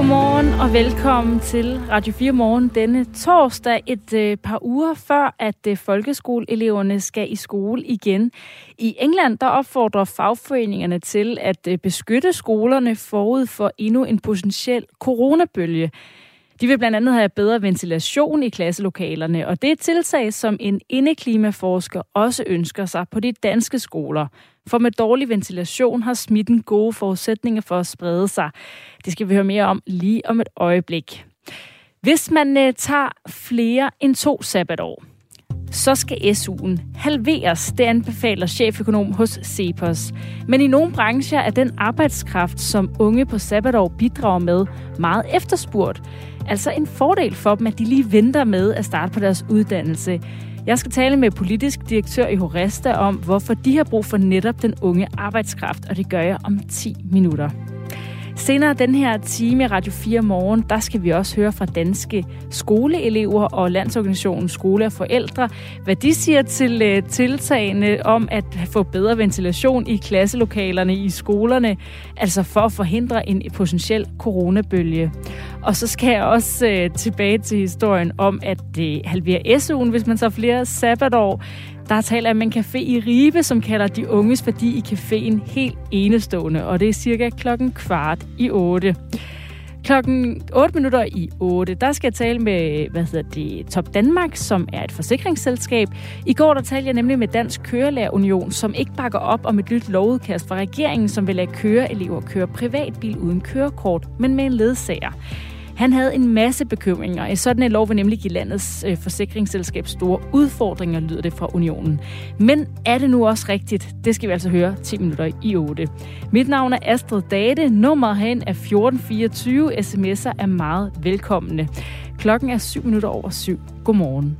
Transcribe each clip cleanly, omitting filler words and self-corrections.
Godmorgen og velkommen til Radio 4 Morgen denne torsdag, et par uger før, at folkeskoleeleverne skal i skole igen. I England der opfordrer fagforeningerne til at beskytte skolerne forud for endnu en potentiel coronabølge. De vil blandt andet have bedre ventilation i klasselokalerne, og det er et tiltag, som en indeklimaforsker også ønsker sig på de danske skoler. For med dårlig ventilation har smitten gode forudsætninger for at sprede sig. Det skal vi høre mere om lige om et øjeblik. Hvis man tager flere end 2 sabbatår, så skal SU'en halveres. Det anbefaler cheføkonom hos CEPOS. Men i nogle brancher er den arbejdskraft, som unge på sabbatår bidrager med, meget efterspurgt. Altså en fordel for dem, at de lige venter med at starte på deres uddannelse. Jeg skal tale med politisk direktør i Horesta om, hvorfor de har brug for netop den unge arbejdskraft, og det gør jeg om 10 minutter. Senere den her time i Radio 4 Morgen, der skal vi også høre fra danske skoleelever og Landsorganisationen Skole og Forældre, hvad de siger til tiltagene om at få bedre ventilation i klasselokalerne i skolerne, altså for at forhindre en potentiel coronabølge. Og så skal jeg også tilbage til historien om at halvere SU'en, hvis man tager flere sabbatår. Der taler om en café i Ribe, som kalder de unges værdi i caféen helt enestående, og det er cirka 7:15. 7:08, der skal jeg tale med, Top Danmark, som er et forsikringsselskab. I går der talte jeg nemlig med Dansk Kørelærer Union, som ikke bakker op om et nyt lovudkast fra regeringen, som vil lade køreelever køre privatbil uden kørekort, men med en ledsager. Han havde en masse bekymringer. Sådan en lov vil nemlig give landets forsikringsselskab store udfordringer, lyder det fra Unionen. Men er det nu også rigtigt? Det skal vi altså høre 7:10. Mit navn er Astrid Date. Nummeret herhen er 1424. SMS'er er meget velkomne. Klokken er 7:07. Godmorgen.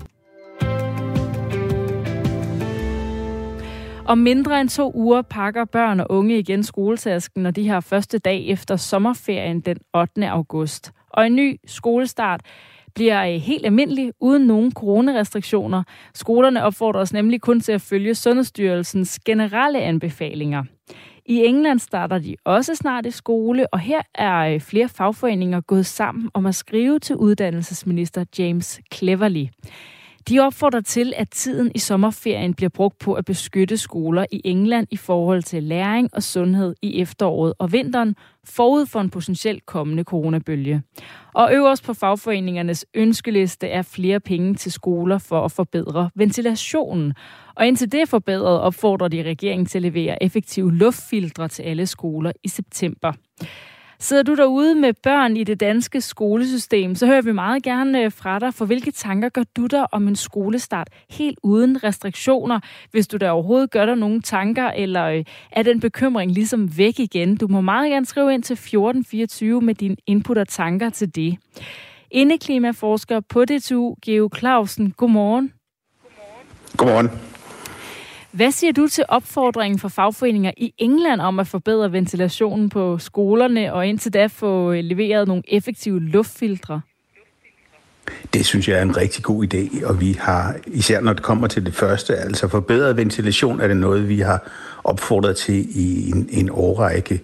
Om mindre end 2 uger pakker børn og unge igen skoletasken, når de har første dag efter sommerferien den 8. august. Og en ny skolestart bliver helt almindelig uden nogen coronarestriktioner. Skolerne opfordrer os nemlig kun til at følge Sundhedsstyrelsens generelle anbefalinger. I England starter de også snart i skole, og her er flere fagforeninger gået sammen om at skrive til uddannelsesminister James Cleverly. De opfordrer til, at tiden i sommerferien bliver brugt på at beskytte skoler i England i forhold til læring og sundhed i efteråret og vinteren, forud for en potentielt kommende coronabølge. Og øverst på fagforeningernes ønskeliste er flere penge til skoler for at forbedre ventilationen. Og indtil det er forbedret, opfordrer de regeringen til at levere effektive luftfiltre til alle skoler i september. Sidder du derude med børn i det danske skolesystem, så hører vi meget gerne fra dig, for hvilke tanker gør du dig om en skolestart helt uden restriktioner, hvis du da overhovedet gør dig nogle tanker, eller er den bekymring ligesom væk igen? Du må meget gerne skrive ind til 1424 med din input og tanker til det. Indeklimaforsker på DTU, Georg Clausen, godmorgen. Godmorgen. Hvad siger du til opfordringen fra fagforeninger i England om at forbedre ventilationen på skolerne og indtil da få leveret nogle effektive luftfiltre? Det synes jeg er en rigtig god idé, og vi har, især når det kommer til det første, altså forbedret ventilation, er det noget, vi har opfordret til i en årrække.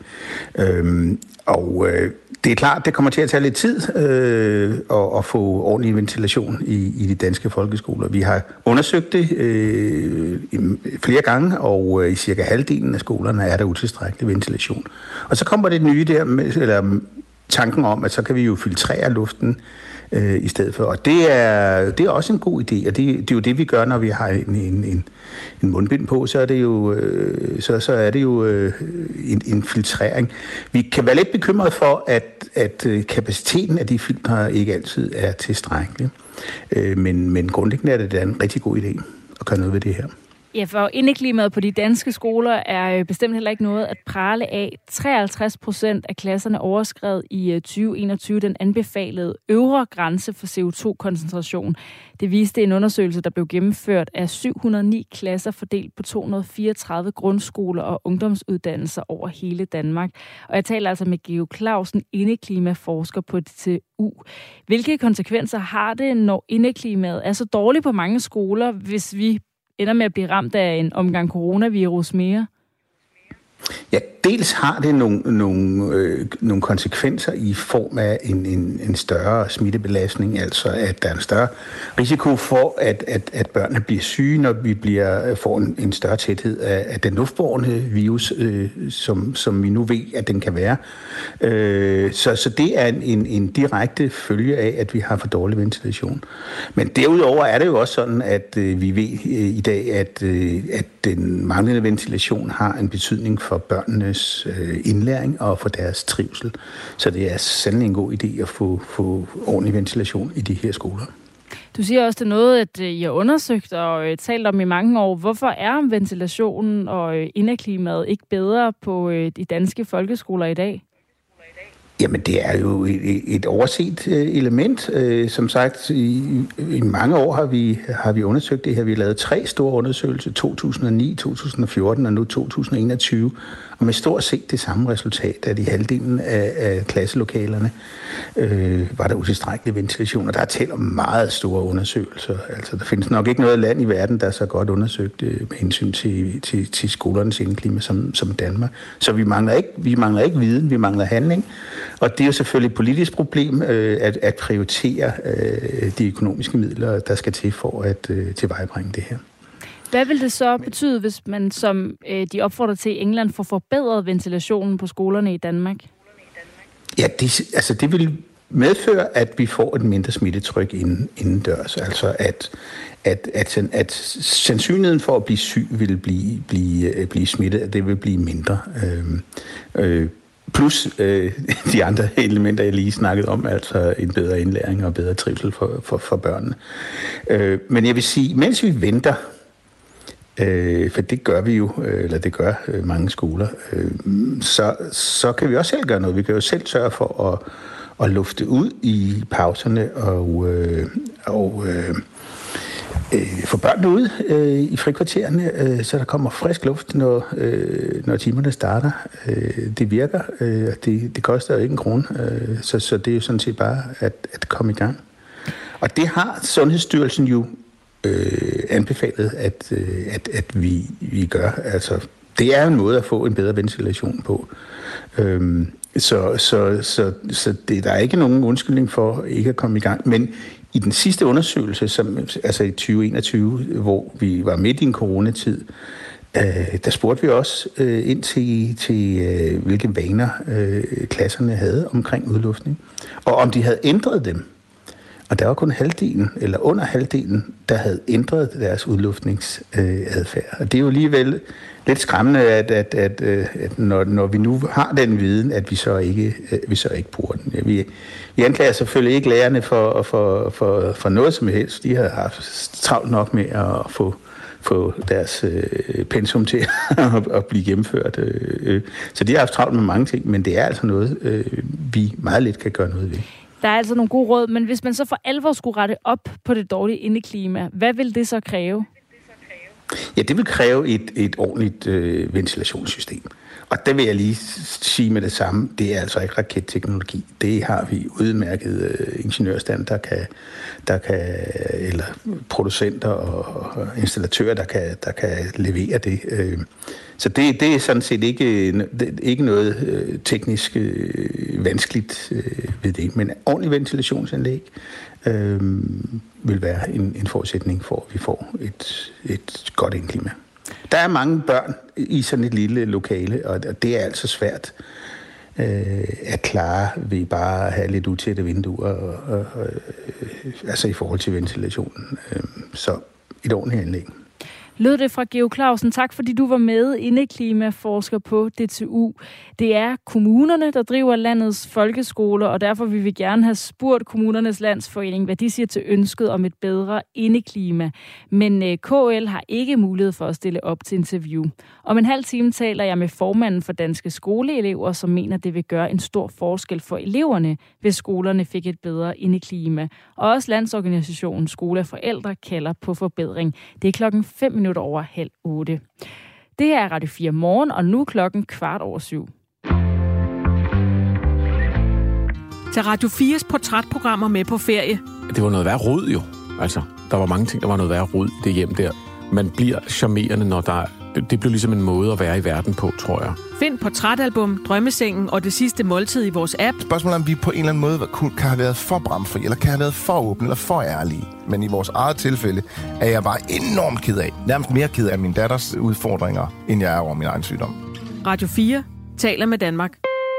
Det er klart, det kommer til at tage lidt tid at få ordentlig ventilation i de danske folkeskoler. Vi har undersøgt det flere gange, og i cirka halvdelen af skolerne er der utilstrækkelig ventilation. Og så kommer det nye der, eller tanken om, at så kan vi jo filtrere luften i stedet for. Og det er også en god idé, og det er jo det, vi gør, når vi har en mundbind på, så er det jo en filtrering. Vi kan være lidt bekymrede for, at kapaciteten af de filtre ikke altid er tilstrækkelig. Men grundlæggende er det en rigtig god idé at gøre noget ved det her. Ja, for indeklimaet på de danske skoler er bestemt heller ikke noget at prale af. 53% af klasserne overskred i 2021 den anbefalede øvre grænse for CO2-koncentration. Det viste en undersøgelse, der blev gennemført af 709 klasser fordelt på 234 grundskoler og ungdomsuddannelser over hele Danmark. Og jeg taler altså med Georg Clausen, indeklimaforsker på DTU. Hvilke konsekvenser har det, når indeklimaet er så dårligt på mange skoler, hvis vi ender med at blive ramt af en omgang coronavirus mere? Ja, dels har det nogle konsekvenser i form af en større smittebelastning, altså at der er en større risiko for, at børnene bliver syge, når vi får en større tæthed af den luftbårne virus, som vi nu ved, at den kan være. Så det er en direkte følge af, at vi har for dårlig ventilation. Men derudover er det jo også sådan, at vi ved i dag, at den manglende ventilation har en betydning for børnenes indlæring og for deres trivsel. Så det er sandelig en god idé at få ordentlig ventilation i de her skoler. Du siger også, det er noget, at I har undersøgt og talt om i mange år. Hvorfor er ventilationen og indeklimaet ikke bedre på de danske folkeskoler i dag? Jamen, det er jo et overset element. Som sagt, i mange år har vi undersøgt det her. Vi har lavet 3 store undersøgelser, 2009, 2014 og nu 2021, og med stort set det samme resultat, at i halvdelen af klasselokalerne var der utilstrækkelig ventilation, og der er talt om meget store undersøgelser. Altså, der findes nok ikke noget land i verden, der er så godt undersøgt med hensyn til skolernes indeklima som Danmark. Så vi mangler ikke viden, vi mangler handling. Og det er jo selvfølgelig et politisk problem at prioritere de økonomiske midler, der skal til for at tilvejebringe det her. Hvad vil det så betyde, hvis man, som de opfordrer til i England, får forbedret ventilationen på skolerne i Danmark? Ja, det vil medføre, at vi får et mindre smittetryk indendørs. Altså at sandsynligheden for at blive syg vil blive smittet, at det vil blive mindre. Plus de andre elementer, jeg lige snakkede om, altså en bedre indlæring og bedre trivsel for børnene. Men jeg vil sige, mens vi venter, for det gør vi jo, eller det gør mange skoler, så kan vi også selv gøre noget. Vi kan jo selv sørge for at lufte ud i pauserne og få børnene ud i frikvartererne, så der kommer frisk luft, når timerne starter. Det virker, det koster jo ikke en krone, så det er jo sådan set bare at komme i gang. Og det har Sundhedsstyrelsen jo anbefalet, at vi gør. Altså, det er en måde at få en bedre ventilation på. Så der er ikke nogen undskyldning for ikke at komme i gang. Men i den sidste undersøgelse, altså i 2021, hvor vi var midt i en coronatid, der spurgte vi også ind til hvilke vaner klasserne havde omkring udluftning, og om de havde ændret dem. Og der var kun halvdelen, eller under halvdelen, der havde ændret deres udluftningsadfærd. Og det er jo alligevel lidt skræmmende, at når vi nu har den viden, at vi så ikke bruger den. Vi anklager selvfølgelig ikke lærerne for noget som helst. De har haft travlt nok med at få deres pensum til at blive gennemført. Så de har haft travlt med mange ting, men det er altså noget, vi meget lidt kan gøre noget ved. Der er altså nogle gode råd, men hvis man så for alvor skulle rette op på det dårlige indeklima, hvad vil det så kræve? Ja, det vil kræve et ordentligt ventilationssystem. Og det vil jeg lige sige med det samme. Det er altså ikke raketteknologi. Det har vi udmærket ingeniørstand, der kan eller producenter og installatører, der kan levere det. Så det er sådan set ikke noget teknisk vanskeligt ved det. Men ordentlig ventilationsanlæg vil være en forudsætning for, at vi får et godt indeklima. Der er mange børn i sådan et lille lokale, og det er altså svært at klare ved bare at have lidt utætte vinduer, altså i forhold til ventilationen. Så et ordentligt anlæg. Lød det fra Georg Clausen. Tak fordi du var med, indeklimaforsker på DTU. Det er kommunerne, der driver landets folkeskoler, og derfor vil vi gerne have spurgt Kommunernes Landsforening, hvad de siger til ønsket om et bedre indeklima. Men KL har ikke mulighed for at stille op til interview. Om en halv time taler jeg med formanden for Danske Skoleelever, som mener, det vil gøre en stor forskel for eleverne, hvis skolerne fik et bedre indeklima. Og også Landsorganisationen Skole og Forældre kalder på forbedring. Det er 5:05 over 7:30. Det her er Radio 4 Morgen, og nu 7:15. Til Radio 4's portrætprogrammer med på ferie. Det var noget værre rod jo. Altså, der var mange ting, der var noget værre rod det hjem der. Man bliver charmerende, når der det blev ligesom en måde at være i verden på, tror jeg. Find Portrætalbum, Drømmesengen og Det sidste måltid i vores app. Spørgsmålet er, om vi på en eller anden måde kan have været for bramfri, eller kan have været for åbne, eller for ærlige. Men i vores eget tilfælde er jeg bare enormt ked af. Nærmest mere ked af min datters udfordringer, end jeg er over min egen sygdom. Radio 4 taler med Danmark.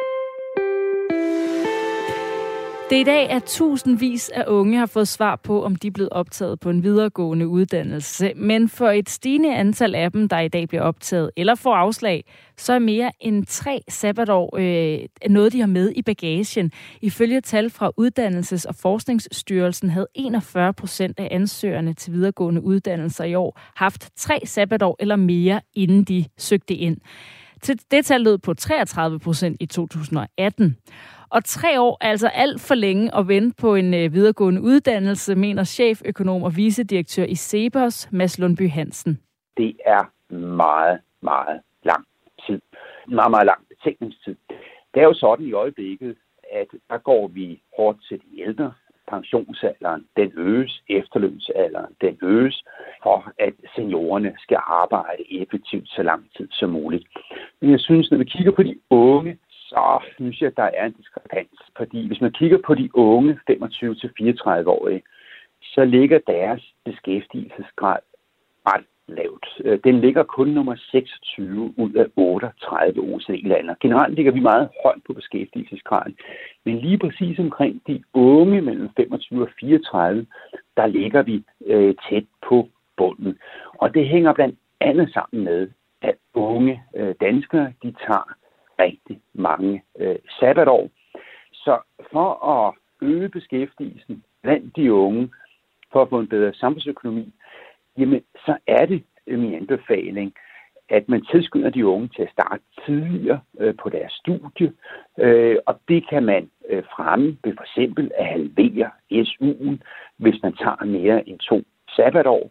Det er i dag, at tusindvis af unge har fået svar på, om de er blevet optaget på en videregående uddannelse. Men for et stigende antal af dem, der i dag bliver optaget eller får afslag, så er mere end 3 sabbatår noget, de har med i bagagen. Ifølge tal fra Uddannelses- og Forskningsstyrelsen havde 41% af ansøgerne til videregående uddannelser i år haft 3 sabbatår eller mere, inden de søgte ind. Det tal lød på 33% i 2018. Og 3 år er altså alt for længe at vente på en videregående uddannelse, mener cheføkonom og vicedirektør i CEPOS, Mads Lundby Hansen. Det er meget, meget lang tid. Meget, meget lang betænkningstid. Det er jo sådan i øjeblikket, at der går vi hårdt til de ældre. Pensionsalderen, den øges, efterlønsalderen, den øges, for at seniorerne skal arbejde effektivt så lang tid som muligt. Men jeg synes, når vi kigger på de unge, så synes jeg, at der er en diskrepans. Fordi hvis man kigger på de unge 25-34-årige, så ligger deres beskæftigelsesgrad ret lavt. Den ligger kun nummer 26 ud af 38 OECD-lande. Generelt ligger vi meget højt på beskæftigelsesgraden. Men lige præcis omkring de unge mellem 25 og 34, der ligger vi tæt på bunden. Og det hænger blandt andet sammen med, at unge danskere, de tager rigtig mange sabbatår. Så for at øge beskæftigelsen blandt de unge, for at få en bedre samfundsøkonomi, jamen så er det min anbefaling, at man tilskynder de unge til at starte tidligere på deres studie, og det kan man fremme ved for eksempel at halvere SU'en, hvis man tager mere end 2 sabbatår.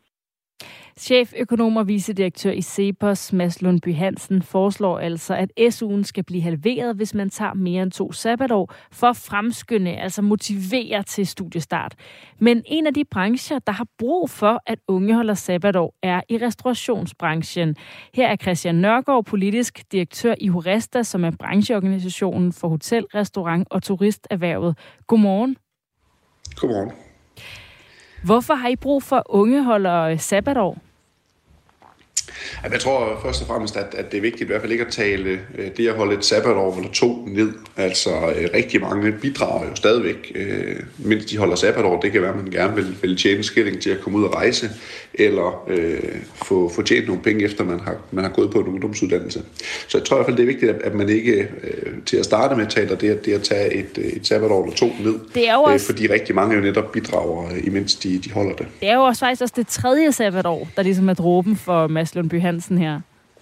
Cheføkonom og vicedirektør i CEPOS, Mads Lundby Hansen, foreslår altså, at SU'en skal blive halveret, hvis man tager mere end 2 sabbatår, for at fremskynde, altså motivere til studiestart. Men en af de brancher, der har brug for, at unge holder sabbatår, er i restaurationsbranchen. Her er Christian Nørgaard, politisk direktør i Horesta, som er brancheorganisationen for hotel, restaurant og turisterhvervet. Godmorgen. Godmorgen. Hvorfor har I brug for, at unge holder sabbatår? Jeg tror først og fremmest, at det er vigtigt i hvert fald ikke at tale det at holde et sabbatår eller 2 ned. Altså rigtig mange bidrager jo stadigvæk, mens de holder sabbatår. Det kan være, at man gerne vil tjene en skilling til at komme ud og rejse, eller få tjent nogle penge efter man har gået på en ungdomsuddannelse. Så jeg tror i hvert fald, det er vigtigt, at man ikke til at starte med taler det at tage et sabbatår eller 2 ned. Det er jo også, fordi rigtig mange jo netop bidrager, imens de holder det. Det er jo faktisk også det 3. sabbatår, der ligesom er dråben for Mads Lundby Hansen her.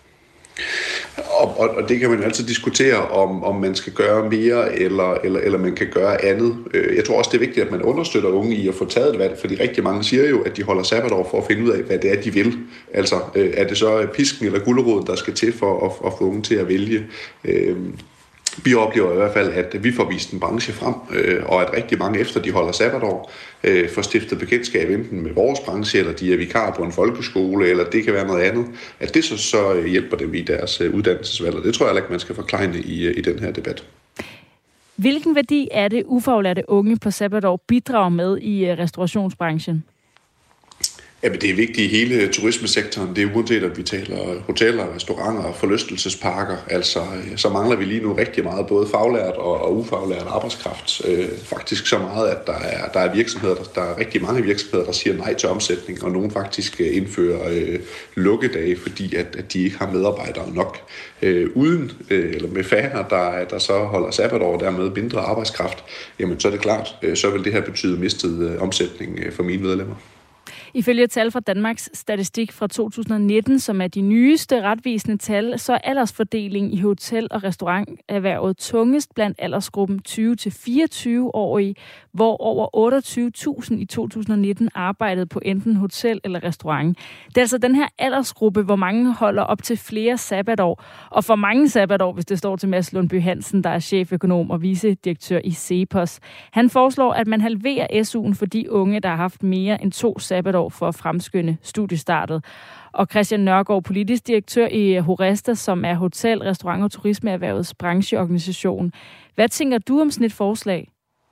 Og det kan man altid diskutere, om man skal gøre mere, eller man kan gøre andet. Jeg tror også, det er vigtigt, at man understøtter unge i at få taget et valg, fordi rigtig mange siger jo, at de holder sabbatår for at finde ud af, hvad det er, de vil. Altså, er det så pisken eller guleroden, der skal til for at få unge til at vælge? Vi oplever i hvert fald, at vi får vist en branche frem, og at rigtig mange efter de holder sabbatår, får stiftet bekendtskab enten med vores branche, eller de er vikarer på en folkeskole, eller det kan være noget andet, at det så hjælper dem i deres uddannelsesvalg, og det tror jeg ikke, man skal forklejne i den her debat. Hvilken værdi er det ufaglærte unge på sabbatår bidrager med i restaurationsbranchen? Jamen, det er vigtigt i hele turismesektoren. Det er uanset, at vi taler hoteller, restauranter og forlystelsesparker. Altså, så mangler vi lige nu rigtig meget, både faglært og ufaglært arbejdskraft. Faktisk så meget, at der er virksomheder, der er rigtig mange virksomheder, der siger nej til omsætning, og nogen faktisk indfører lukkedage, fordi at de ikke har medarbejdere nok. Uden eller med færre, der så holder sabbatår og dermed mindre arbejdskraft, jamen så er det klart, så vil det her betyde mistet omsætning for mine medlemmer. Ifølge tal fra Danmarks Statistik fra 2019, som er de nyeste retvisende tal, så er aldersfordelingen i hotel- og restauranterhvervet tungest blandt aldersgruppen 20-24-årige, hvor over 28.000 i 2019 arbejdede på enten hotel eller restaurant. Det er altså den her aldersgruppe, hvor mange holder op til flere sabbatår. Og for mange sabbatår, hvis det står til Mads Lundby Hansen, der er cheføkonom og vicedirektør i CEPOS. Han foreslår, at man halverer SU'en for de unge, der har haft mere end 2 sabbatår for at fremskynde studiestartet. Og Christian Nørgaard, politisk direktør i HORESTA, som er hotel-, restaurant- og turismeerhvervets brancheorganisation. Hvad tænker du om sådan et forslag?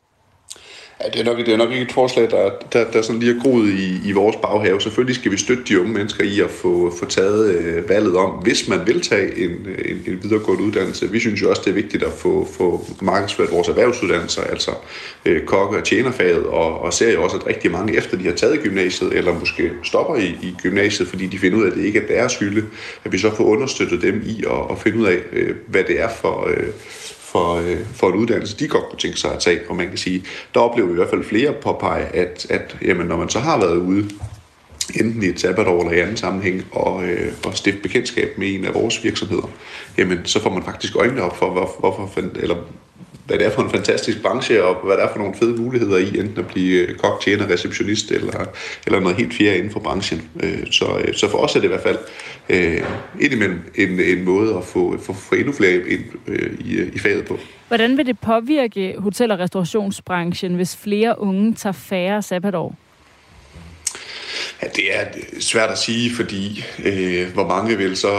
Ja, det er nok ikke et forslag, der sådan lige er groet i vores baghave. Selvfølgelig skal vi støtte de unge mennesker i at få taget valget om, hvis man vil tage en videregående uddannelse. Vi synes jo også, det er vigtigt at få markedsført vores erhvervsuddannelser, altså kokke- og tjenerfaget, og ser jo også, at rigtig mange efter de har taget gymnasiet, eller måske stopper i gymnasiet, fordi de finder ud af, at det ikke er deres hylde, at vi så får understøttet dem i at finde ud af, hvad det er for en uddannelse, de godt kunne tænke sig at tage. Og man kan sige, der oplever vi i hvert fald flere påpege, at jamen, når man så har været ude, enten i et sabbatår eller i anden sammenhæng, og stifte bekendtskab med en af vores virksomheder, jamen, så får man faktisk øjnene op for, hvad det er for en fantastisk branche, og hvad der er for nogle fede muligheder i, enten at blive kok, tjener, receptionist, eller noget helt fjerde inden for branchen. Så for os er det i hvert fald indimellem en måde at få endnu flere ind i faget på. Hvordan vil det påvirke hotel- og restaurationsbranchen, hvis flere unge tager færre sabbatår? Ja, det er svært at sige, fordi hvor mange vil så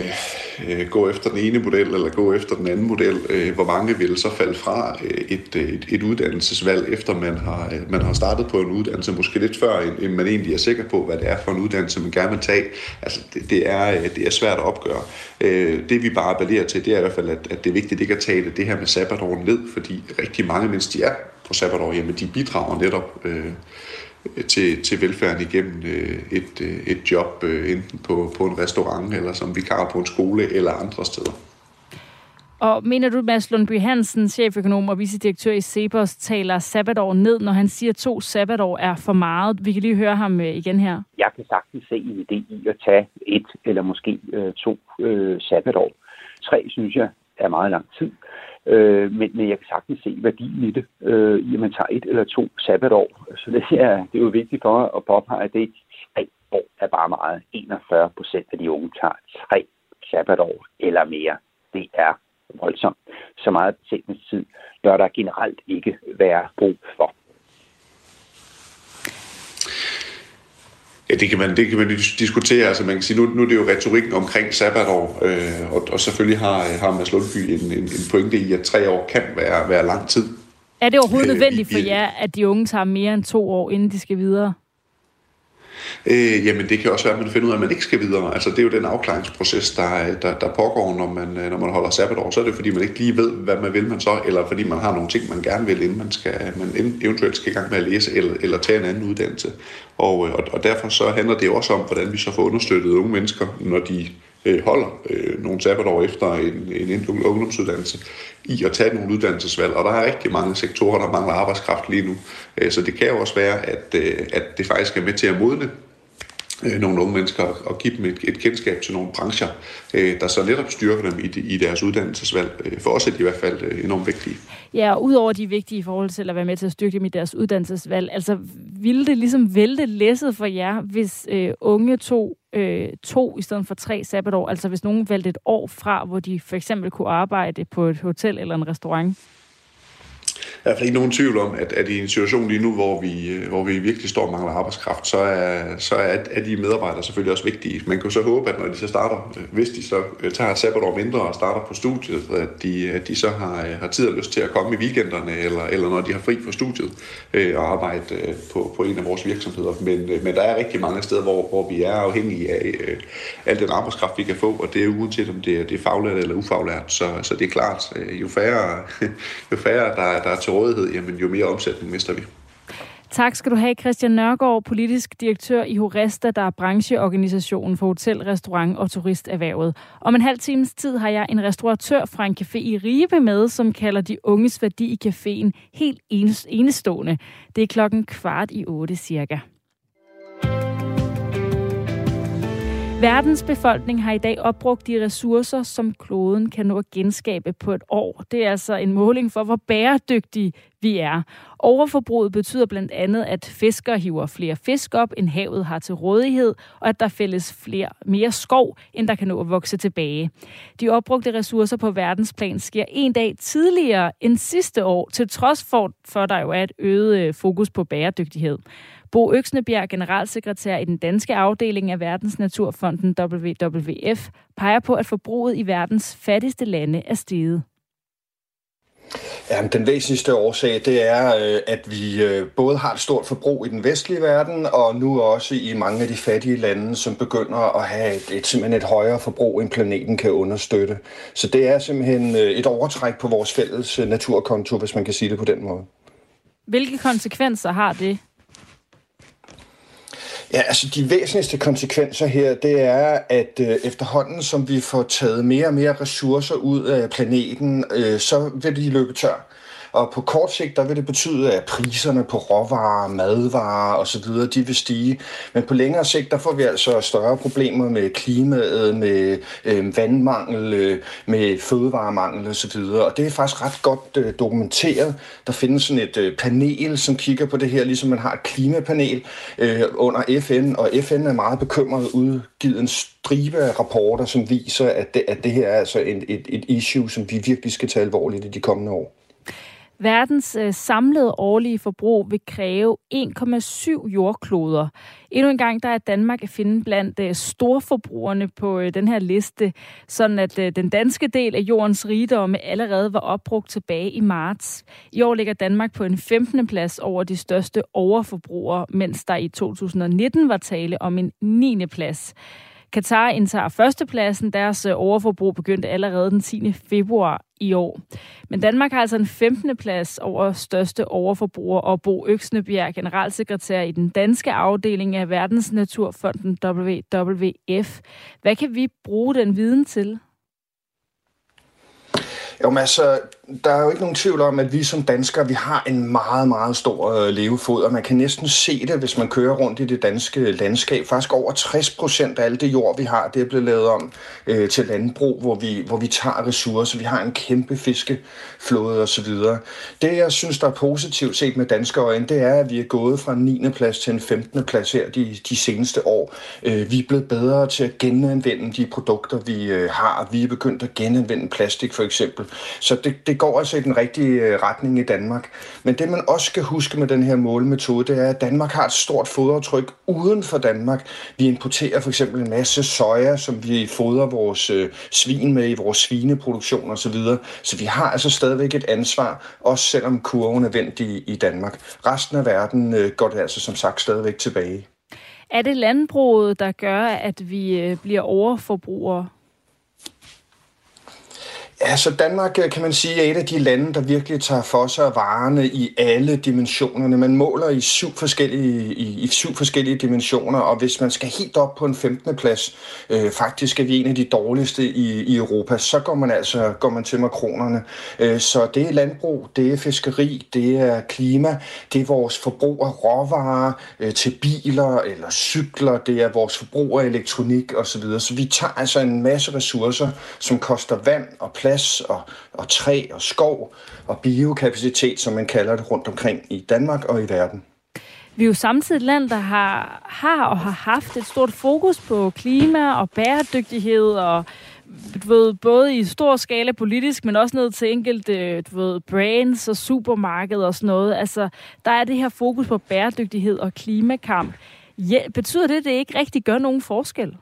gå efter den ene model eller gå efter den anden model. Hvor mange vil så falde fra et uddannelsesvalg, efter man har startet på en uddannelse, måske lidt før, end man egentlig er sikker på, hvad det er for en uddannelse, man gerne vil tage. Altså, det er svært at opgøre. Det vi bare appellerer til, det er i hvert fald, at det er vigtigt ikke at tale det her med sabbatåren ned, fordi rigtig mange, mens de er på sabbatår, jamen de bidrager netop til velfærden igennem et job, enten på en restaurant, eller som vikar på en skole, eller andre steder. Og mener du, Mads Lundby Hansen, cheføkonom og vicedirektør i CEPOS, taler sabbatår ned, når han siger, at 2 sabbatår er for meget? Vi kan lige høre ham igen her. Jeg kan sagtens se en idé i at tage 1 eller måske 2 sabbatår. 3 synes jeg er meget lang tid. Men jeg kan sagtens se værdien i det, i at man tager 1 eller 2 sabbatår. Så det er jo vigtigt for at påpege, at det 3 år er bare meget. 41% af de unge tager 3 sabbatår eller mere. Det er voldsomt. Så meget betænkningstid bør der generelt ikke være brug for. Ja, det kan man diskutere. Altså man kan sige, nu er det jo retorikken omkring sabbatår, og selvfølgelig har Mads Lundby en pointe i, at 3 år kan være lang tid. Er det overhovedet nødvendigt for jer, at de unge tager mere end 2 år, inden de skal videre? Jamen det kan også være, at man finder ud af, at man ikke skal videre. Altså det er jo den afklaringsproces, der pågår, når man holder sabbatår. Så er det fordi, man ikke lige ved, hvad man vil man så, eller fordi man har nogle ting, man gerne vil, inden man eventuelt skal i gang med at læse eller tage en anden uddannelse. Og derfor så handler det jo også om, hvordan vi så får understøttet unge mennesker, når de holder nogle sabbatår efter en ungdomsuddannelse, i at tage nogle uddannelsesvalg. Og der er rigtig mange sektorer, der mangler arbejdskraft lige nu. Så det kan jo også være, at det faktisk er med til at modne nogle unge mennesker og give dem et kendskab til nogle brancher, der så netop styrker dem i deres uddannelsesvalg. For os er de i hvert fald enormt vigtige. Ja, og udover de vigtige i forhold til at være med til at styrke dem i deres uddannelsesvalg, altså ville det ligesom vælte læsset for jer, hvis unge tog 2 i stedet for 3 sabbatår, altså hvis nogen valgte et år fra, hvor de for eksempel kunne arbejde på et hotel eller en restaurant? Der er i hvert fald ikke nogen tvivl om, at i en situation lige nu, hvor vi virkelig står og mangler arbejdskraft, så er de medarbejdere selvfølgelig også vigtige. Man kan så håbe, at når de så starter, hvis de så tager et sabbatår mindre og starter på studiet, at de så har tid og lyst til at komme i weekenderne, eller når de har fri fra studiet, og arbejde på en af vores virksomheder. Men der er rigtig mange steder, hvor vi er afhængige af al den arbejdskraft, vi kan få, og det er uanset om det er faglært eller ufaglært. Så det er klart, jo færre der er til rådighed, jamen jo mere omsætning mister vi. Tak skal du have, Christian Nørgaard, politisk direktør i HORESTA, der er brancheorganisationen for hotel, restaurant og turisterhvervet. Om en halv times tid har jeg en restauratør fra en café i Ribe med, som kalder de unges værdi i caféen helt enestående. Det er 7:15 cirka. Verdens befolkning har i dag opbrugt de ressourcer, som kloden kan nå at genskabe på et år. Det er altså en måling for, hvor bæredygtige vi er. Overforbruget betyder blandt andet, at fiskere hiver flere fisk op, end havet har til rådighed, og at der fældes mere skov, end der kan nå at vokse tilbage. De opbrugte ressourcer på verdensplan sker en dag tidligere end sidste år, til trods for at der jo er et øget fokus på bæredygtighed. Bo Øksnebjerg, generalsekretær i den danske afdeling af Verdensnaturfonden WWF, peger på, at forbruget i verdens fattigste lande er steget. Ja, den væsentligste årsag, det er, at vi både har et stort forbrug i den vestlige verden, og nu også i mange af de fattige lande, som begynder at have simpelthen et højere forbrug, end planeten kan understøtte. Så det er simpelthen et overtræk på vores fælles naturkonto, hvis man kan sige det på den måde. Hvilke konsekvenser har det? Ja, altså de væsentligste konsekvenser her, det er, at efterhånden, som vi får taget mere og mere ressourcer ud af planeten, så vil de løbe tør. Og på kort sigt, der vil det betyde, at priserne på råvarer, madvarer osv., de vil stige. Men på længere sigt, der får vi altså større problemer med klimaet, med vandmangel, med fødevaremangel osv. Og det er faktisk ret godt dokumenteret. Der findes sådan et panel, som kigger på det her, ligesom man har et klimapanel under FN. Og FN er meget bekymret, udgivet en stribe af rapporter, som viser, at det her er altså et issue, som vi virkelig skal tage alvorligt i de kommende år. Verdens samlede årlige forbrug vil kræve 1,7 jordkloder. Endnu en gang der er Danmark at finde blandt storforbrugerne på den her liste, sådan at den danske del af jordens rigdomme allerede var opbrugt tilbage i marts. I år ligger Danmark på en 15. plads over de største overforbrugere, mens der i 2019 var tale om en 9. plads. Katar indtager førstepladsen. Deres overforbrug begyndte allerede den 10. februar i år. Men Danmark har altså en 15. plads over største overforbruger, og Bo Øksnebjerg, generalsekretær i den danske afdeling af Verdensnaturfonden WWF. Hvad kan vi bruge den viden til? Jo, men altså, der er jo ikke nogen tvivl om, at vi som danskere, vi har en meget, meget stor levefod, og man kan næsten se det, hvis man kører rundt i det danske landskab. Faktisk over 60% af alt det jord, vi har, det er blevet lavet om til landbrug, hvor vi tager ressourcer. Vi har en kæmpe fiskeflåde osv. Det, jeg synes, der er positivt set med danske øjne, det er, at vi er gået fra en 9. plads til en 15. plads her de seneste år. Vi er blevet bedre til at genanvende de produkter, vi har. Vi er begyndt at genanvende plastik, for eksempel. Så det går altså i den rigtige retning i Danmark. Men det, man også skal huske med den her målemetode, det er, at Danmark har et stort fodaftryk uden for Danmark. Vi importerer for eksempel en masse soja, som vi fodrer vores svin med i vores svineproduktion osv. Så vi har altså stadigvæk et ansvar, også selvom kurven er vendt i Danmark. Resten af verden går det altså som sagt stadigvæk tilbage. Er det landbruget, der gør, at vi bliver overforbrugere? Ja, så Danmark, kan man sige, er et af de lande, der virkelig tager for sig af varerne i alle dimensionerne. Man måler i syv forskellige dimensioner, og hvis man skal helt op på en 15. plads, faktisk er vi en af de dårligste i Europa, så går man til makronerne. Så det er landbrug, det er fiskeri, det er klima, det er vores forbrug af råvarer til biler eller cykler, det er vores forbrug af elektronik osv. Så vi tager altså en masse ressourcer, som koster vand og plads og træ og skov og biokapacitet, som man kalder det rundt omkring i Danmark og i verden. Vi er jo samtidig et land, der har haft et stort fokus på klima og bæredygtighed, og både i stor skala politisk, men også ned til enkelte brands og supermarkeder og sådan noget. Altså, der er det her fokus på bæredygtighed og klimakamp. Ja, betyder det ikke rigtig gør nogen forskel?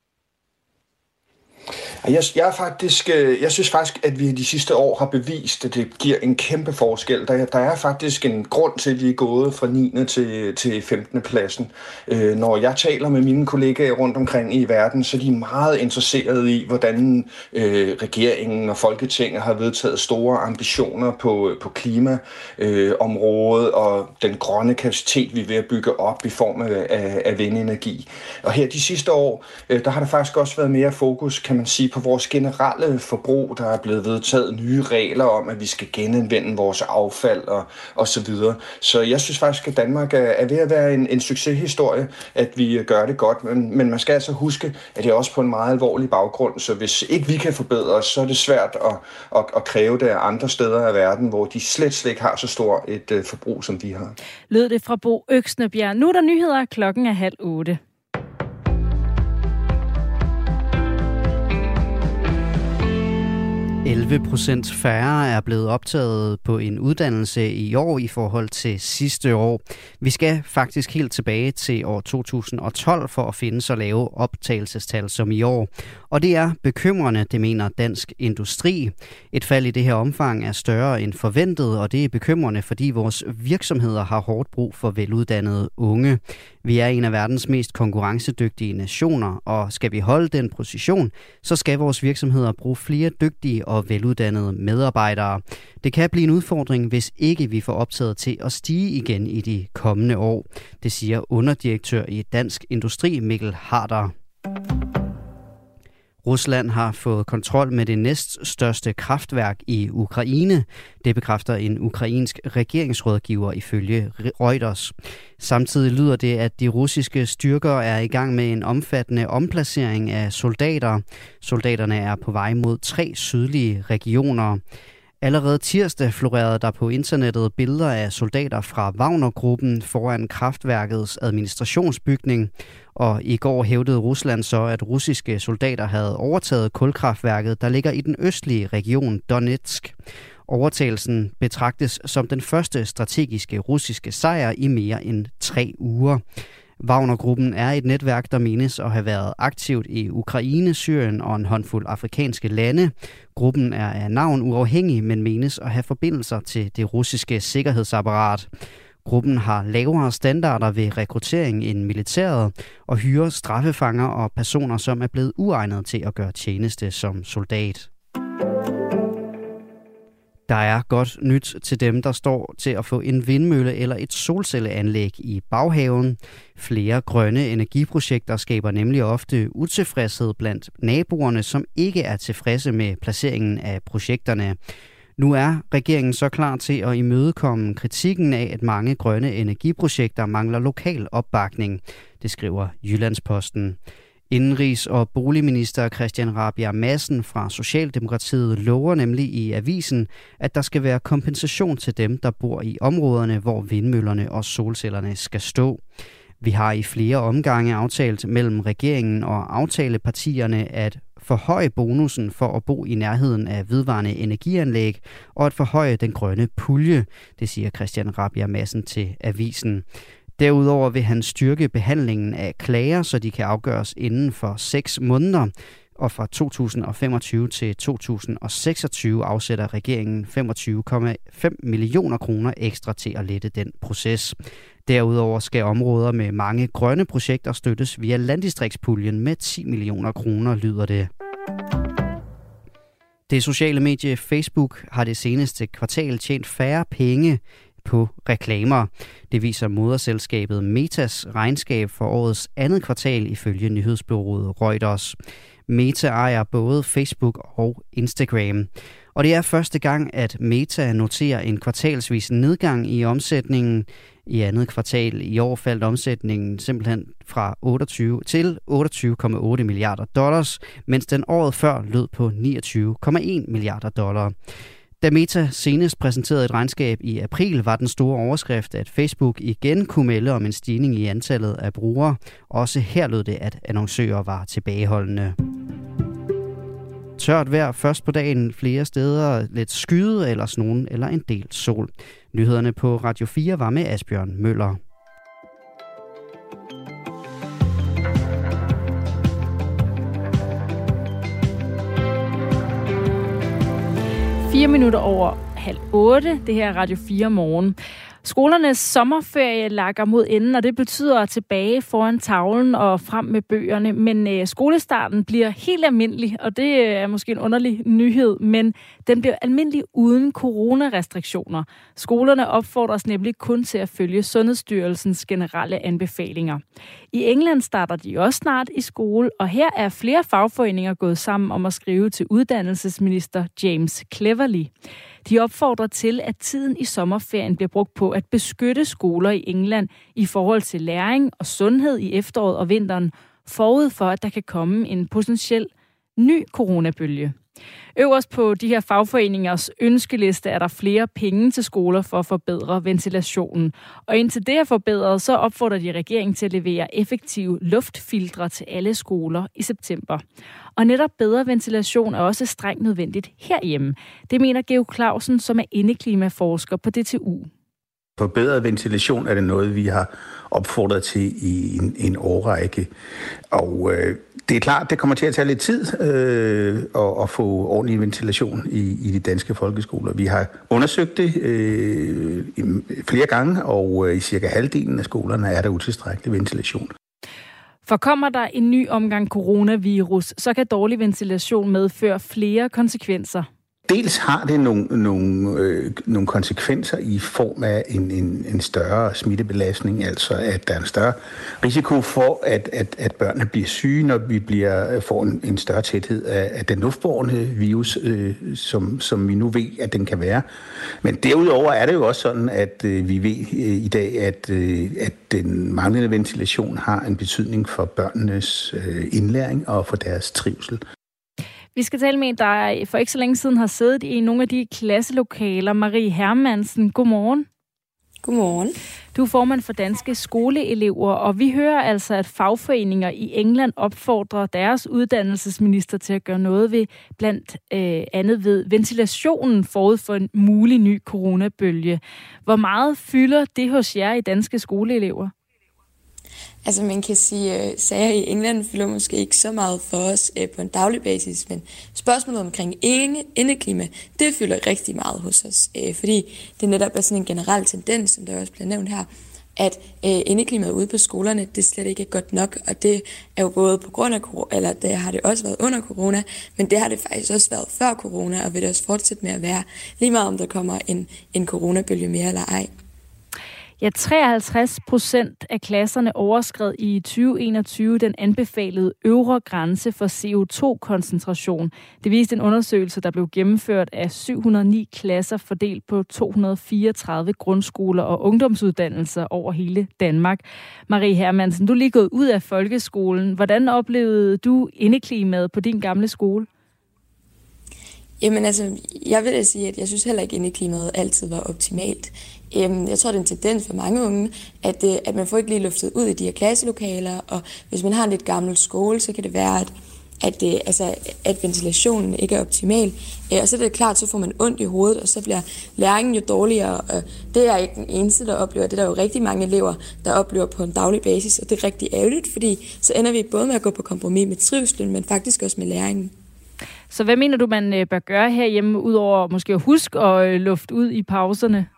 Jeg synes faktisk, at vi de sidste år har bevist, at det giver en kæmpe forskel. Der er faktisk en grund til, at vi er gået fra 9. til 15. pladsen. Når jeg taler med mine kollegaer rundt omkring i verden, så er de meget interesserede i, hvordan regeringen og Folketinget har vedtaget store ambitioner på klimaområdet og den grønne kapacitet, vi er ved at bygge op i form af vindenergi. Og her de sidste år, der har der faktisk også været mere fokus, kan man sige, på vores generelle forbrug. Der er blevet vedtaget nye regler om, at vi skal genanvende vores affald og så videre. Så jeg synes faktisk, at Danmark er ved at være en succeshistorie, at vi gør det godt. Men man skal altså huske, at det er også på en meget alvorlig baggrund. Så hvis ikke vi kan forbedre os, så er det svært at kræve det af andre steder af verden, hvor de slet ikke har så stort et forbrug, som vi har. Lød det fra Bo Øksnebjerg. Nu er der nyheder, klokken er 7:30. 11% færre er blevet optaget på en uddannelse i år i forhold til sidste år. Vi skal faktisk helt tilbage til år 2012 for at finde så lave optagelsestal som i år. Og det er bekymrende, det mener Dansk Industri. Et fald i det her omfang er større end forventet, og det er bekymrende, fordi vores virksomheder har hårdt brug for veluddannede unge. Vi er en af verdens mest konkurrencedygtige nationer, og skal vi holde den position, så skal vores virksomheder bruge flere dygtige og veluddannede medarbejdere. Det kan blive en udfordring, hvis ikke vi får optaget til at stige igen i de kommende år. Det siger underdirektør i Dansk Industri Mikkel Harder. Rusland har fået kontrol med det næststørste kraftværk i Ukraine. Det bekræfter en ukrainsk regeringsrådgiver ifølge Reuters. Samtidig lyder det, at de russiske styrker er i gang med en omfattende omplacering af soldater. Soldaterne er på vej mod 3 sydlige regioner. Allerede tirsdag florerede der på internettet billeder af soldater fra Wagner-gruppen foran kraftværkets administrationsbygning. Og i går hævdede Rusland så, at russiske soldater havde overtaget kulkraftværket, der ligger i den østlige region Donetsk. Overtagelsen betragtes som den første strategiske russiske sejr i mere end 3 uger. Wagner-gruppen er et netværk, der menes at have været aktivt i Ukraine, Syrien og en håndfuld afrikanske lande. Gruppen er af navn uafhængig, men menes at have forbindelser til det russiske sikkerhedsapparat. Gruppen har lavere standarder ved rekruttering end militæret og hyrer straffefanger og personer, som er blevet uegnet til at gøre tjeneste som soldat. Der er godt nyt til dem, der står til at få en vindmølle eller et solcelleanlæg i baghaven. Flere grønne energiprojekter skaber nemlig ofte utilfredshed blandt naboerne, som ikke er tilfredse med placeringen af projekterne. Nu er regeringen så klar til at imødekomme kritikken af, at mange grønne energiprojekter mangler lokal opbakning. Det skriver Jyllandsposten. Indenrigs- og boligminister Christian Rabjerg Madsen fra Socialdemokratiet lover nemlig i avisen, at der skal være kompensation til dem, der bor i områderne, hvor vindmøllerne og solcellerne skal stå. Vi har i flere omgange aftalt mellem regeringen og aftalepartierne at forhøje bonusen for at bo i nærheden af vedvarende energianlæg og at forhøje den grønne pulje, det siger Christian Rabjerg Madsen til avisen. Derudover vil han styrke behandlingen af klager, så de kan afgøres inden for 6 måneder. Og fra 2025 til 2026 afsætter regeringen 25,5 millioner kroner ekstra til at lette den proces. Derudover skal områder med mange grønne projekter støttes via landdistriktspuljen med 10 millioner kroner, lyder det. Det sociale medie Facebook har det seneste kvartal tjent færre penge på reklamer. Det viser moderselskabet Metas regnskab for årets andet kvartal ifølge nyhedsbureauet Reuters. Meta ejer både Facebook og Instagram. Og det er første gang, at Meta noterer en kvartalsvis nedgang i omsætningen. I andet kvartal i år faldt omsætningen simpelthen fra 28 til 28,8 milliarder dollars, mens den året før lød på 29,1 milliarder dollar. Da Meta senest præsenterede et regnskab i april, var den store overskrift, at Facebook igen kunne melde om en stigning i antallet af brugere. Også her lød det, at annoncører var tilbageholdende. Tørt vejr først på dagen, flere steder lidt skyde, ellers nogen eller en del sol. Nyhederne på Radio 4 var med Asbjørn Møller. Minutter over 7:30. Det her er Radio 4 morgen. Skolernes sommerferie lakker mod enden, og det betyder tilbage foran tavlen og frem med bøgerne. Men skolestarten bliver helt almindelig, og det er måske en underlig nyhed, men den bliver almindelig uden coronarestriktioner. Skolerne opfordres nemlig kun til at følge Sundhedsstyrelsens generelle anbefalinger. I England starter de også snart i skole, og her er flere fagforeninger gået sammen om at skrive til uddannelsesminister James Cleverly. De opfordrer til, at tiden i sommerferien bliver brugt på at beskytte skoler i England i forhold til læring og sundhed i efteråret og vinteren, forud for, at der kan komme en potentiel ny coronabølge. Øverst på de her fagforeningers ønskeliste er der flere penge til skoler for at forbedre ventilationen. Og indtil det er forbedret, så opfordrer de regeringen til at levere effektive luftfiltre til alle skoler i september. Og netop bedre ventilation er også strengt nødvendigt herhjemme. Det mener Georg Clausen, som er indeklimaforsker på DTU. Forbedret ventilation er det noget, vi har opfordret til i en årrække. Og det er klart, det kommer til at tage lidt tid at få ordentlig ventilation i de danske folkeskoler. Vi har undersøgt det flere gange, og i cirka halvdelen af skolerne er der utilstrækkelig ventilation. For kommer der en ny omgang coronavirus, så kan dårlig ventilation medføre flere konsekvenser. Dels har det nogle konsekvenser i form af en større smittebelastning, altså at der er en større risiko for, at børnene bliver syge, når vi får en større tæthed af den luftbårne virus, som vi nu ved, at den kan være. Men derudover er det jo også sådan, at vi ved i dag, at den manglende ventilation har en betydning for børnenes indlæring og for deres trivsel. Vi skal tale med en, der for ikke så længe siden har siddet i nogle af de klasselokaler. Marie Hermansen, godmorgen. Godmorgen. Du er formand for Danske Skoleelever, og vi hører altså, at fagforeninger i England opfordrer deres uddannelsesminister til at gøre noget ved blandt andet ved ventilationen forud for en mulig ny coronabølge. Hvor fylder det hos jer i Danske Skoleelever? Altså man kan sige, at sager i England fylder måske ikke så meget for os på en daglig basis, men spørgsmålet omkring indeklima, det fylder rigtig meget hos os, fordi det netop er sådan en generel tendens, som der også bliver nævnt her, at indeklimaet ude på skolerne, det slet ikke er godt nok, og det er jo både på grund af corona, eller det har det også været under corona, men det har det faktisk også været før corona, og vil det også fortsætte med at være, lige meget om der kommer en coronabølge mere eller ej. Ja, 53% af klasserne overskred i 2021 den anbefalede øvre grænse for CO2-koncentration. Det viste en undersøgelse, der blev gennemført af 709 klasser fordelt på 234 grundskoler og ungdomsuddannelser over hele Danmark. Marie Hermansen, du er lige gået ud af folkeskolen. Hvordan oplevede du indeklimaet på din gamle skole? Jamen altså, jeg vil da sige, at jeg synes heller ikke, at indeklimaet altid var optimalt. Jeg tror, det er en tendens for mange unge, at man får ikke lige luftet ud i de her klasselokaler, og hvis man har en lidt gammel skole, så kan det være, at ventilationen ikke er optimal. Og så er det klart, så får man ondt i hovedet, og så bliver læringen jo dårligere. Det er ikke den eneste, der oplever. Det er der jo rigtig mange elever, der oplever på en daglig basis, og det er rigtig ærgerligt, fordi så ender vi både med at gå på kompromis med trivslen, men faktisk også med læringen. Så hvad mener du, man bør gøre herhjemme, udover måske at huske at lufte ud i pauserne?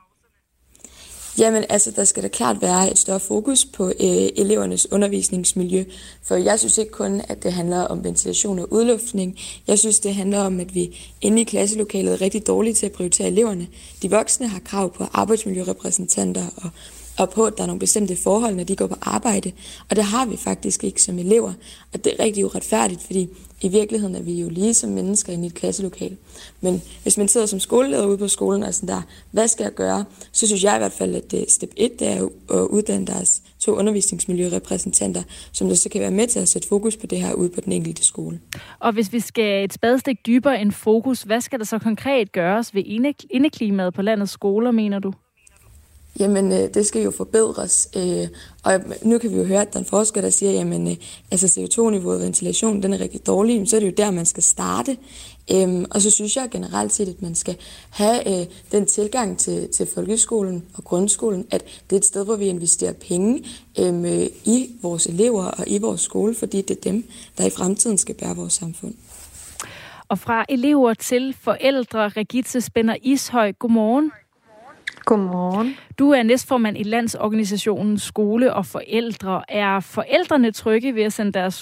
Jamen altså, der skal da klart være et større fokus på elevernes undervisningsmiljø, for jeg synes ikke kun, at det handler om ventilation og udluftning. Jeg synes, det handler om, at vi inde i klasselokalet er rigtig dårlige til at prioritere eleverne. De voksne har krav på arbejdsmiljørepræsentanter og på, at der er nogle bestemte forhold, når de går på arbejde. Og det har vi faktisk ikke som elever. Og det er rigtig uretfærdigt, fordi i virkeligheden er vi jo lige som mennesker inde i et klasselokale. Men hvis man sidder som skoleleder ude på skolen og sådan der, hvad skal jeg gøre? Så synes jeg i hvert fald, at step 1 det er at uddanne deres 2 undervisningsmiljørepræsentanter, som der så kan være med til at sætte fokus på det her ude på den enkelte skole. Og hvis vi skal et spadestik dybere end fokus, hvad skal der så konkret gøres ved indeklimaet på landets skoler, mener du? Jamen, det skal jo forbedres, og nu kan vi jo høre, at der er en forsker, der siger, jamen, altså CO2-niveauet og ventilation, den er rigtig dårlig, så er det jo der, man skal starte. Og så synes jeg generelt set, at man skal have den tilgang til folkeskolen og grundskolen, at det er et sted, hvor vi investerer penge i vores elever og i vores skole, fordi det er dem, der i fremtiden skal bære vores samfund. Og fra elever til forældre, Regitze Spænder Ishøj, godmorgen. Godmorgen. Du er næstformand i Landsorganisationen Skole og Forældre. Er forældrene trygge ved at sende deres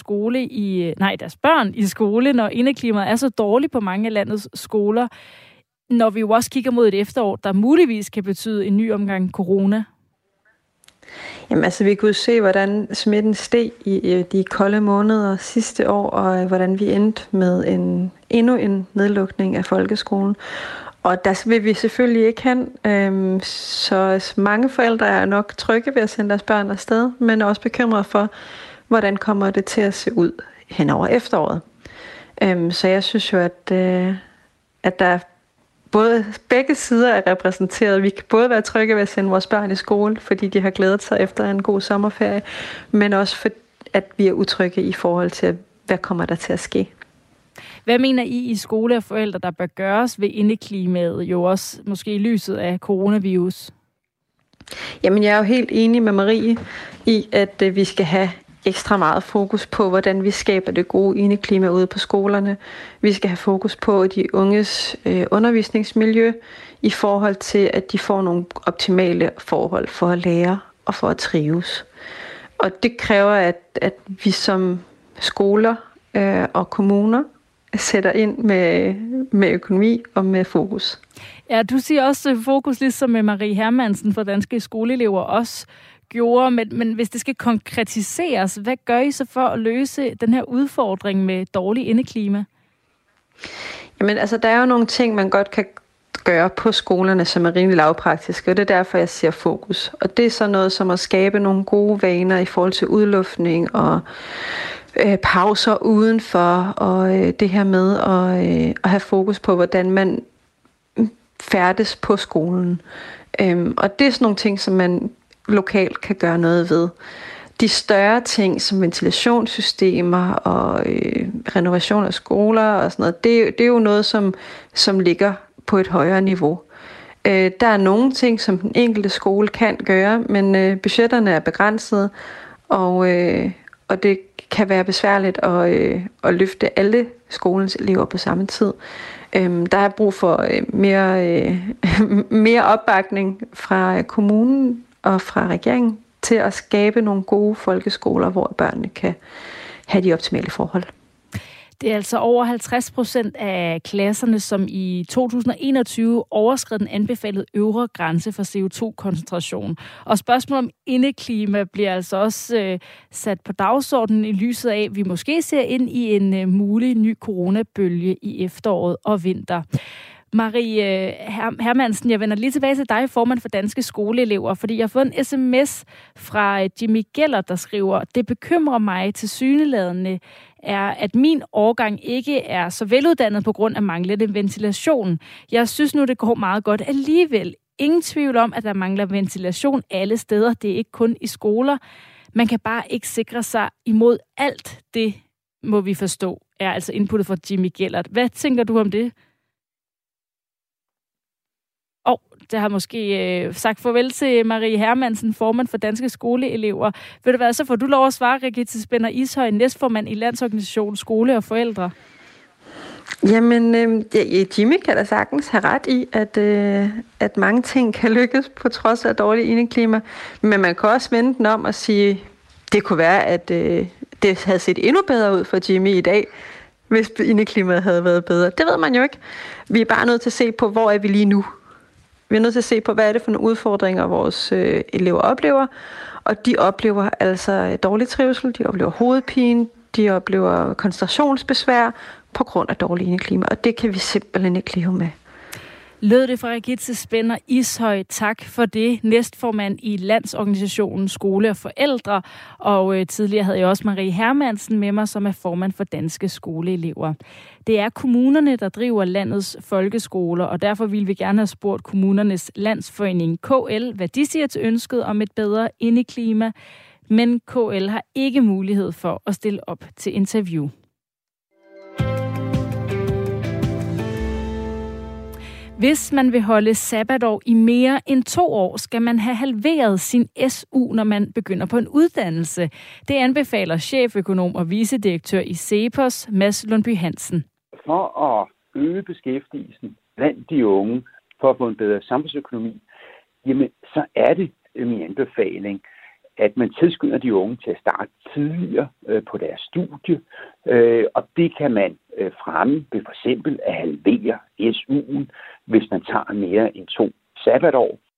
børn i skole, når indeklimaet er så dårligt på mange af landets skoler, når vi jo også kigger mod et efterår, der muligvis kan betyde en ny omgang corona? Jamen altså, vi kunne se, hvordan smitten steg i de kolde måneder sidste år, og hvordan vi endte med endnu en nedlukning af folkeskolen. Og der vil vi selvfølgelig ikke hen, så mange forældre er nok trygge ved at sende deres børn afsted, men også bekymrede for, hvordan kommer det til at se ud hen over efteråret. Så jeg synes jo, at der er begge sider er repræsenteret. Vi kan både være trygge ved at sende vores børn i skole, fordi de har glædet sig efter en god sommerferie, men også for, at vi er utrygge i forhold til, hvad kommer der til at ske. Hvad mener I skole og forældre, der bør gøres ved indeklimaet, jo også måske i lyset af coronavirus? Jamen, jeg er jo helt enig med Marie i, at vi skal have ekstra meget fokus på, hvordan vi skaber det gode indeklima ude på skolerne. Vi skal have fokus på de unges undervisningsmiljø i forhold til, at de får nogle optimale forhold for at lære og for at trives. Og det kræver, at vi som skoler og kommuner sætter ind med økonomi og med fokus. Ja, du siger også fokus, ligesom med Marie Hermansen fra Danske Skoleelever også gjorde, men hvis det skal konkretiseres, hvad gør I så for at løse den her udfordring med dårlig indeklima? Jamen, altså, der er jo nogle ting, man godt kan gøre på skolerne, som er rimelig lavpraktiske, og det er derfor, jeg siger fokus. Og det er så noget som at skabe nogle gode vaner i forhold til udluftning og pauser udenfor, og det her med at have fokus på, hvordan man færdes på skolen. Og det er sådan nogle ting, som man lokalt kan gøre noget ved. De større ting, som ventilationssystemer og renovation af skoler og sådan noget, det er jo noget, som ligger på et højere niveau. Der er nogle ting, som den enkelte skole kan gøre, men budgetterne er begrænsede, og det kan være besværligt at løfte alle skolens elever på samme tid. Der er brug for mere opbakning fra kommunen og fra regeringen til at skabe nogle gode folkeskoler, hvor børnene kan have de optimale forhold. Det er altså over 50% af klasserne, som i 2021 overskred den anbefalede øvre grænse for CO2-koncentration. Og spørgsmålet om indeklima bliver altså også sat på dagsordenen i lyset af, at vi måske ser ind i en mulig ny coronabølge i efteråret og vinter. Marie Hermansen, jeg vender lige tilbage til dig, formand for Danske Skoleelever, fordi jeg har fået en sms fra Jimmy Geller, der skriver: "Det bekymrer mig tilsyneladende er, at min årgang ikke er så veluddannet på grund af manglende ventilation. Jeg synes nu, det går meget godt alligevel. Ingen tvivl om, at der mangler ventilation alle steder. Det er ikke kun i skoler. Man kan bare ikke sikre sig imod alt det, må vi forstå", er altså inputtet fra Jimmy Geller. Hvad tænker du om det? Det har måske sagt farvel til Marie Hermansen, formand for Danske Skoleelever. Ved du hvad, så får du lov at svare, Regitze Spænder Ishøj, næstformand i Landsorganisationen Skole og Forældre. Jamen, Jimmy kan da sagtens have ret i, at mange ting kan lykkes på trods af dårlig indeklima. Men man kan også vende den om og sige, det kunne være, at det havde set endnu bedre ud for Jimmy i dag, hvis indeklimaet havde været bedre. Det ved man jo ikke. Vi er bare nødt til at se på, hvor er vi lige nu. Vi er nødt til at se på, hvad er det for nogle udfordringer, vores elever oplever. Og de oplever altså dårlig trivsel, de oplever hovedpine, de oplever koncentrationsbesvær på grund af dårlig indeklima. Og det kan vi simpelthen ikke leve med. Lød det fra Regitze Spænder Ishøj. Tak for det. Næstformand i Landsorganisationen Skole og Forældre. Og tidligere havde jeg også Marie Hermansen med mig, som er formand for Danske Skoleelever. Det er kommunerne, der driver landets folkeskoler, og derfor ville vi gerne have spurgt kommunernes landsforening KL, hvad de siger til ønsket om et bedre indeklima. Men KL har ikke mulighed for at stille op til interview. Hvis man vil holde sabbatår i mere end 2 år, skal man have halveret sin SU, når man begynder på en uddannelse. Det anbefaler cheføkonom og vicedirektør i CEPOS, Mads Lundby Hansen. For at øge beskæftigelsen blandt de unge, for at få en bedre samfundsøkonomi, jamen, så er det min anbefaling, at man tilskynder de unge til at starte tidligere på deres studie, og det kan man fremme ved for eksempel at halvere SU'en, hvis man tager mere end 2 sabbatår.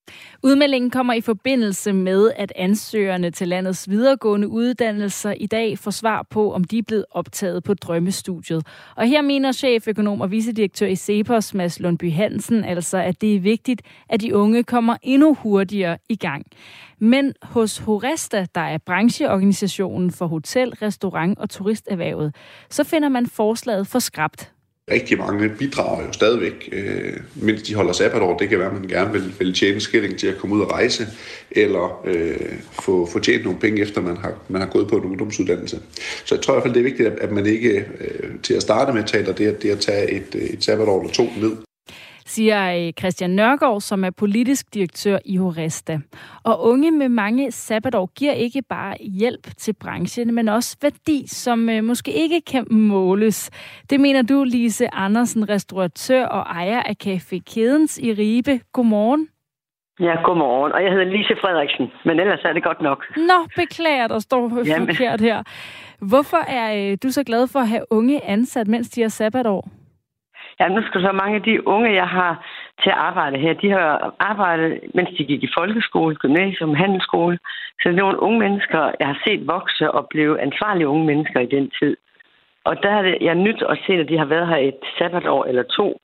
Udmeldingen kommer i forbindelse med, at ansøgerne til landets videregående uddannelser i dag får svar på, om de er blevet optaget på drømmestudiet. Og her mener cheføkonom og vicedirektør i CEPOS, Mads Lundby Hansen, altså, at det er vigtigt, at de unge kommer endnu hurtigere i gang. Men hos HORESTA, der er brancheorganisationen for hotel, restaurant og turisterhvervet, så finder man forslaget for skrapt. Rigtig mange bidrager jo stadigvæk, mens de holder sabbatår. Det kan være, at man gerne vil tjene skilling til at komme ud og rejse, eller få tjent nogle penge, efter man har gået på en ungdomsuddannelse. Så jeg tror i hvert fald, det er vigtigt, at man ikke til at starte med taler det at tage et sabbatår eller 2 ned. Siger Christian Nørgaard, som er politisk direktør i HORESTA. Og unge med mange sabbatår giver ikke bare hjælp til branchen, men også værdi, som måske ikke kan måles. Det mener du, Lise Andersen, restauratør og ejer af Café Kedens i Ribe. Godmorgen. Ja, godmorgen. Og jeg hedder Lise Frederiksen, men ellers er det godt nok. Nå, beklager, der står forkert her. Hvorfor er du så glad for at have unge ansat, mens de har sabbatår? Ja, nu skal så mange af de unge, jeg har til at arbejde her, de har arbejdet, mens de gik i folkeskole, gymnasium, handelsskole. Så det er nogle unge mennesker, jeg har set vokse og blive ansvarlige unge mennesker i den tid. Og der er jeg nyt at se, at de har været her et sabbatår eller 2,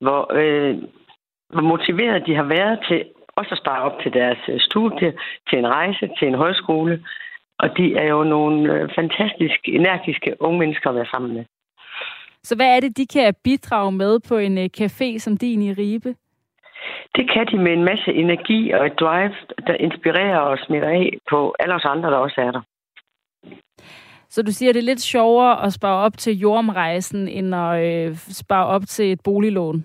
hvor motiveret de har været til også at spare op til deres studie, til en rejse, til en højskole. Og de er jo nogle fantastisk energiske unge mennesker at være sammen med. Så hvad er det, de kan bidrage med på en café som din i Ribe? Det kan de med en masse energi og et drive, der inspirerer og smitter af på alle os andre, der også er der. Så du siger, det er lidt sjovere at spare op til jordomrejsen, end at spare op til et boliglån?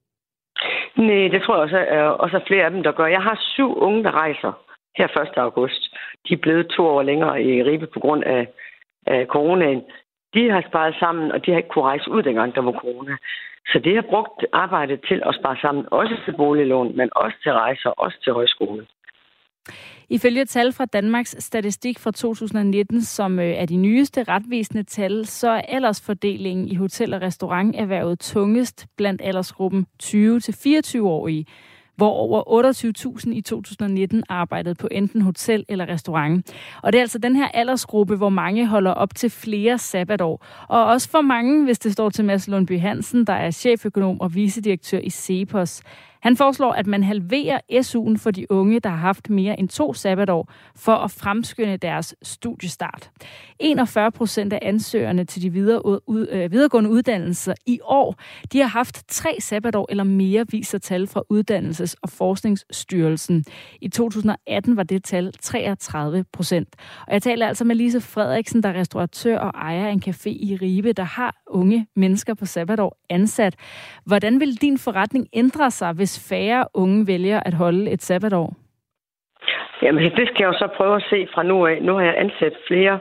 Nej, det tror jeg også er flere af dem, der gør. Jeg har 7 unge, der rejser her 1. august. De er blevet 2 år længere i Ribe på grund af coronaen. De har sparet sammen, og de har ikke kunne rejse ud, dengang der var corona. Så det har brugt arbejdet til at spare sammen, også til boliglån, men også til rejser, også til højskole. Ifølge tal fra Danmarks Statistik fra 2019, som er de nyeste retvisende tal, så er aldersfordelingen i hotel- og restauranterhvervet tungest blandt aldersgruppen 20-24-årige, hvor over 28.000 i 2019 arbejdede på enten hotel eller restaurant. Og det er altså den her aldersgruppe, hvor mange holder op til flere sabbatår. Og også for mange, hvis det står til Mads Lundby Hansen, der er cheføkonom og vicedirektør i CEPOS. Han foreslår, at man halverer SU'en for de unge, der har haft mere end 2 sabbatår, for at fremskynde deres studiestart. 41% af ansøgerne til de videregående uddannelser i år, de har haft 3 sabbatår eller mere, viser tal fra Uddannelses- og Forskningsstyrelsen. I 2018 var det tal 33%. Og jeg taler altså med Lise Frederiksen, der er restauratør og ejer af en café i Ribe, der har unge mennesker på sabbatår ansat. Hvordan vil din forretning ændre sig, hvis færre unge vælger at holde et sabbatår? Jamen, det skal jeg jo så prøve at se fra nu af. Nu har jeg ansat mere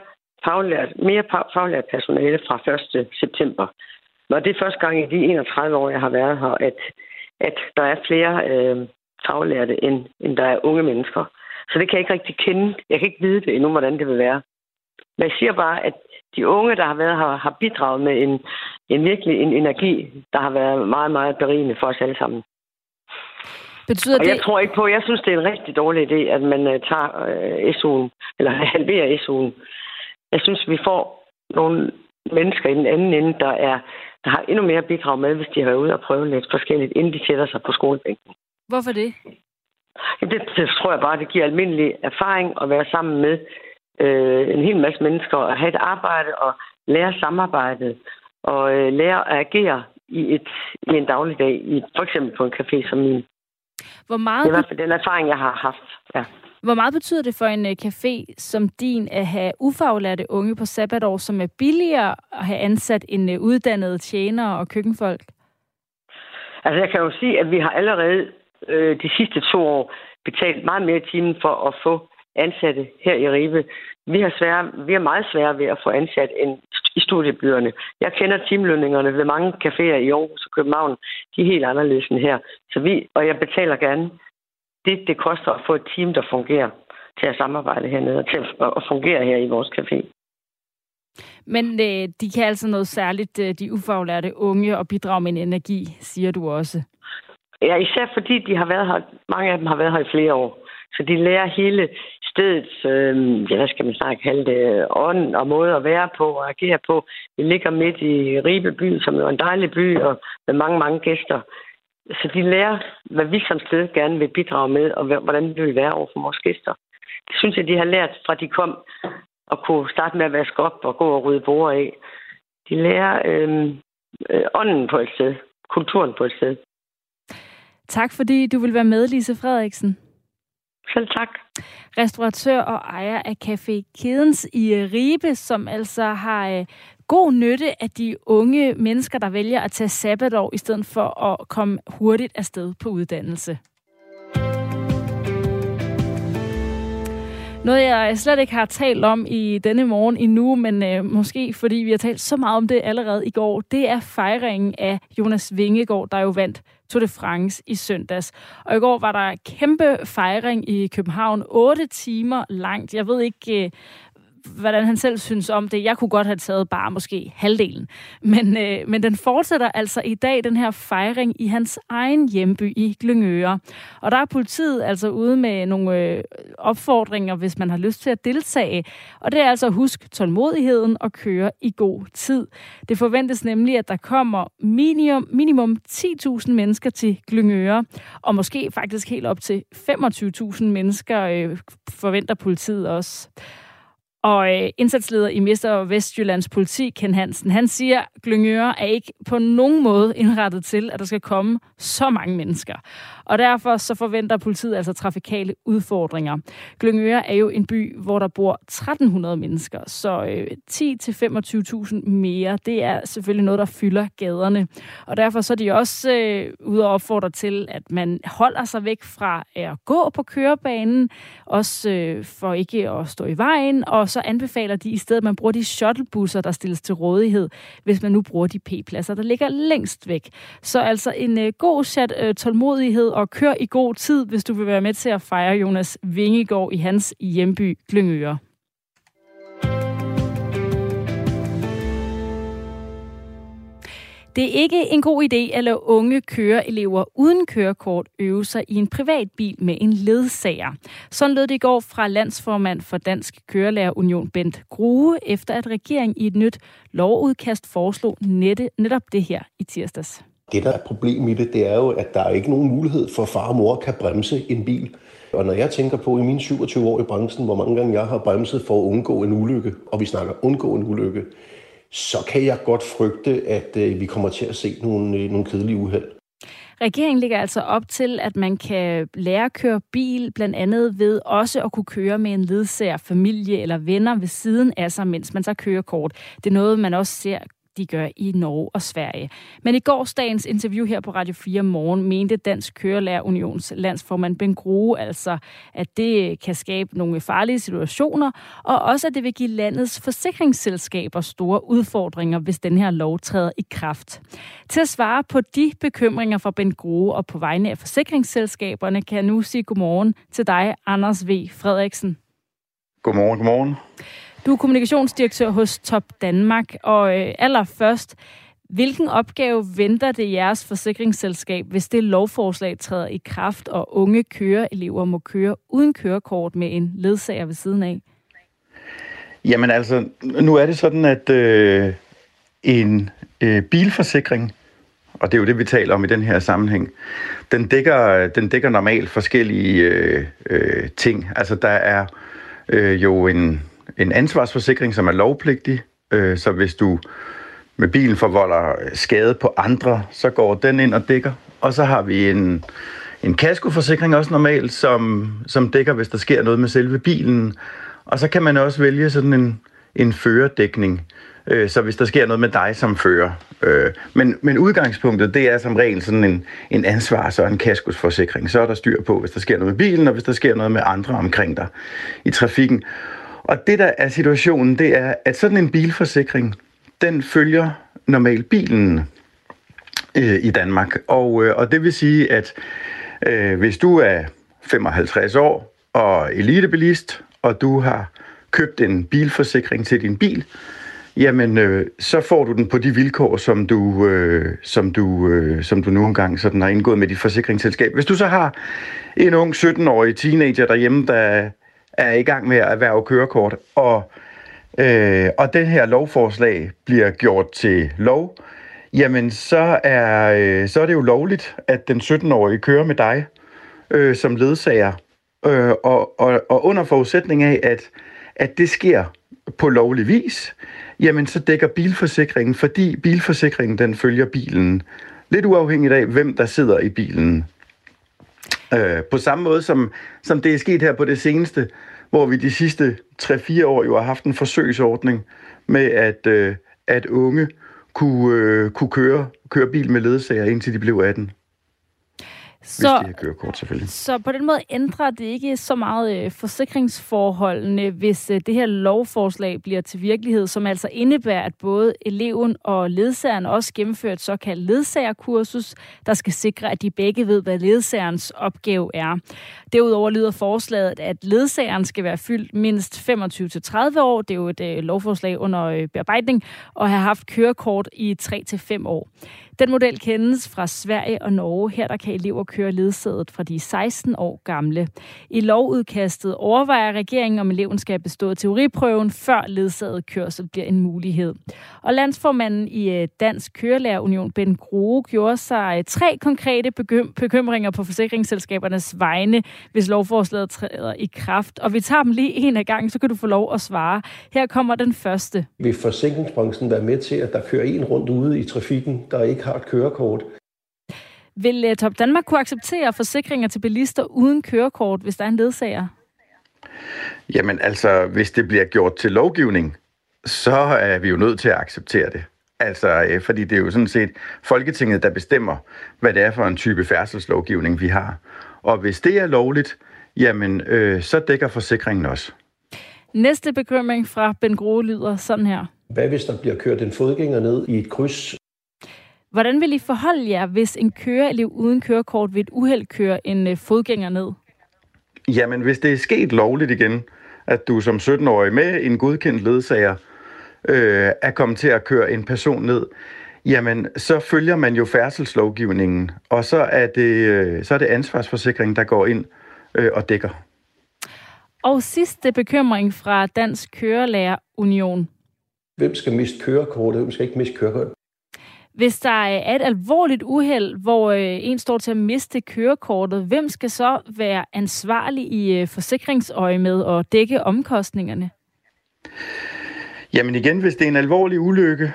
faglært personale fra 1. september. Og det er første gang i de 31 år, jeg har været her, at der er flere faglærte, end der er unge mennesker. Så det kan jeg ikke rigtig kende. Jeg kan ikke vide det endnu, hvordan det vil være. Men jeg siger bare, at de unge, der har været her, har bidraget med en virkelig en energi, der har været meget, meget berigende for os alle sammen. Betyder og jeg tror ikke på, jeg synes, det er en rigtig dårlig idé, at man tager SU'en, eller halverer SU'en. Jeg synes, vi får nogle mennesker i den anden ende, der har endnu mere bidrag med, hvis de har været ude og prøve lidt forskelligt, inden de sætter sig på skolebænken. Hvorfor det? Det tror jeg bare, det giver almindelig erfaring at være sammen med en hel masse mennesker, og have et arbejde og lære samarbejdet, og lære at agere i en dagligdag, for eksempel på en café som min. Det er i hvert fald den erfaring, jeg har haft. Ja. Hvor meget betyder det for en café som din at have ufaglærte unge på sabbatår, som er billigere at have ansat en uddannede tjenere og køkkenfolk? Altså, jeg kan jo sige, at vi har allerede de sidste 2 år betalt meget mere i timen for at få ansatte her i Ribe. Vi er meget svære ved at få ansat end i studiebyerne. Jeg kender timelønningerne ved mange caféer i Aarhus og København. De er helt anderledes end her. Og jeg betaler gerne det koster at få et team, der fungerer til at samarbejde hernede og til at fungere her i vores café. Men de kan altså noget særligt, de ufaglærte unge, og bidrage med en energi, siger du også. Ja, især fordi de har været her, mange af dem har været her i flere år. Så de lærer hele stedets, hvad skal man snakke, kalde det, ånd og måde at være på og agere på. Vi ligger midt i Ribe by, som er en dejlig by, og med mange, mange gæster. Så de lærer, hvad vi som sted gerne vil bidrage med, og hvordan vi vil være over for vores gæster. Det synes jeg, de har lært fra de kom og kunne starte med at vaske op og gå og rydde borde af. De lærer ånden på et sted, kulturen på et sted. Tak fordi du vil være med, Lise Frederiksen. Selv tak. Restauratør og ejer af Café Kedens i Ribe, som altså har god nytte af de unge mennesker, der vælger at tage sabbatår, i stedet for at komme hurtigt afsted på uddannelse. Noget, jeg slet ikke har talt om i denne morgen endnu, men måske fordi vi har talt så meget om det allerede i går, det er fejringen af Jonas Vingegaard, der jo vandt Tour de France i søndags. Og i går var der kæmpe fejring i København, 8 timer langt. Jeg ved ikke, hvordan han selv synes om det. Jeg kunne godt have taget bare måske halvdelen. Men den fortsætter altså i dag, den her fejring, i hans egen hjemby i Glyngøre. Og der er politiet altså ude med nogle opfordringer, hvis man har lyst til at deltage. Og det er altså at huske tålmodigheden og køre i god tid. Det forventes nemlig, at der kommer minimum 10.000 mennesker til Glyngøre, og måske faktisk helt op til 25.000 mennesker forventer politiet også. Og indsatsleder i Midt- og Vestjyllands politi, Ken Hansen, han siger, at Glyngøre er ikke på nogen måde indrettet til, at der skal komme så mange mennesker. Og derfor så forventer politiet altså trafikale udfordringer. Glyngøre er jo en by, hvor der bor 1.300 mennesker, så 10-25.000 mere, det er selvfølgelig noget, der fylder gaderne. Og derfor så er de også ude og opfordre til, at man holder sig væk fra at gå på kørebanen, også for ikke at stå i vejen, og så anbefaler de i stedet, at man bruger de shuttlebusser, der stilles til rådighed, hvis man nu bruger de P-pladser, der ligger længst væk. Så altså en god chat tålmodighed og kør i god tid, hvis du vil være med til at fejre Jonas Vingegaard i hans hjemby Glyngøre. Det er ikke en god idé at lade unge køreelever uden kørekort øve sig i en privat bil med en ledsager. Sådan lød det i går fra landsformand for Dansk Kørelærerunion Bent Grue, efter at regeringen i et nyt lovudkast foreslog netop det her i tirsdags. Det, der er et problem i det, det er jo, at der er ikke nogen mulighed for far og mor kan bremse en bil. Og når jeg tænker på i mine 27 år i branchen, hvor mange gange jeg har bremset for at undgå en ulykke, og vi snakker undgå en ulykke, så kan jeg godt frygte, at vi kommer til at se nogle kedelige uheld. Regeringen lægger altså op til, at man kan lære at køre bil, blandt andet ved også at kunne køre med en ledsager, familie eller venner ved siden af sig, mens man tager kørekort. Det er noget, man også ser, de gør i Norge og Sverige. Men i gårsdagens interview her på Radio 4 Morgen mente Dansk Kørelærerunions landsformand Bent Grue altså, at det kan skabe nogle farlige situationer, og også at det vil give landets forsikringsselskaber store udfordringer, hvis den her lov træder i kraft. Til at svare på de bekymringer fra Bent Grue og på vegne af forsikringsselskaberne, kan jeg nu sige godmorgen til dig, Anders V. Frederiksen. Godmorgen. Du er kommunikationsdirektør hos Top Danmark, og allerførst, hvilken opgave venter det jeres forsikringsselskab, hvis det lovforslag træder i kraft, og unge køreelever må køre uden kørekort med en ledsager ved siden af? Jamen altså, nu er det sådan, at en bilforsikring, og det er jo det, vi taler om i den her sammenhæng, den dækker normalt forskellige ting. Altså, der er jo en ansvarsforsikring, som er lovpligtig, så hvis du med bilen forvolder skade på andre, så går den ind og dækker. Og så har vi en kaskoforsikring også normalt, som dækker, hvis der sker noget med selve bilen. Og så kan man også vælge sådan en førerdækning, så hvis der sker noget med dig som fører. Men udgangspunktet, det er som regel sådan en ansvars- og en kaskosforsikring. Så er der styr på, hvis der sker noget med bilen, og hvis der sker noget med andre omkring dig i trafikken. Og det, der er situationen, det er, at sådan en bilforsikring, den følger normalt bilen i Danmark. Og det vil sige, at hvis du er 55 år og elitebilist, og du har købt en bilforsikring til din bil, jamen så får du den på de vilkår, som du nu engang sådan har indgået med dit forsikringsselskab. Hvis du så har en ung 17-årig teenager derhjemme, der er i gang med at erhverve kørekort, og den her lovforslag bliver gjort til lov, jamen så er det jo lovligt, at den 17-årige kører med dig som ledsager, og under forudsætning af, at det sker på lovlig vis, jamen så dækker bilforsikringen, fordi bilforsikringen den følger bilen, lidt uafhængigt af, hvem der sidder i bilen. På samme måde som det er sket her på det seneste, hvor vi de sidste 3-4 år jo har haft en forsøgsordning med, at unge kunne køre bil med ledsager, indtil de blev 18. Hvis de har kørekort, selvfølgelig. Så på den måde ændrer det ikke så meget forsikringsforholdene, hvis det her lovforslag bliver til virkelighed, som altså indebærer, at både eleven og ledsageren også gennemfører et såkaldt ledsagerkursus, der skal sikre, at de begge ved, hvad ledsagerens opgave er. Derudover lyder forslaget, at ledsageren skal være fyldt mindst 25-30 år. Det er jo et lovforslag under bearbejdning, og have haft kørekort i 3-5 år. Den model kendes fra Sverige og Norge. Her der kan elever køre ledsaget fra de 16 år gamle. I lovudkastet overvejer regeringen, om eleven skal have bestået teoriprøven, før ledsaget kørsel bliver en mulighed. Og landsformanden i Dansk Kørelærerunion, Ben Grohe, gjorde sig 3 konkrete bekymringer på forsikringsselskabernes vegne, hvis lovforslaget træder i kraft. Og vi tager dem lige en af gangen, så kan du få lov at svare. Her kommer den første. Vil forsikringsbranchen være med til, at der kører en rundt ude i trafikken, der ikke har et kørekort? Vil Top Danmark kunne acceptere forsikringer til bilister uden kørekort, hvis der er en ledsager? Jamen altså, hvis det bliver gjort til lovgivning, så er vi jo nødt til at acceptere det. Altså, fordi det er jo sådan set Folketinget, der bestemmer, hvad det er for en type færdselslovgivning, vi har. Og hvis det er lovligt, jamen, så dækker forsikringen også. Næste bekymring fra Ben Grohe lyder sådan her. Hvad hvis der bliver kørt en fodgænger ned i et kryds? Hvordan vil I forholde jer, hvis en køreelev uden kørekort ved et uheld kører en fodgænger ned? Jamen, hvis det er sket lovligt igen, at du som 17-årig med en godkendt ledsager er kommet til at køre en person ned, jamen, så følger man jo færdselslovgivningen, og så er det ansvarsforsikringen, der går ind og dækker. Og sidste bekymring fra Dansk Kørelærerunion. Hvem skal miste kørekortet? Hvem skal ikke miste kørekortet? Hvis der er et alvorligt uheld, hvor en står til at miste kørekortet, hvem skal så være ansvarlig i forsikringsøje med at dække omkostningerne? Jamen igen, hvis det er en alvorlig ulykke,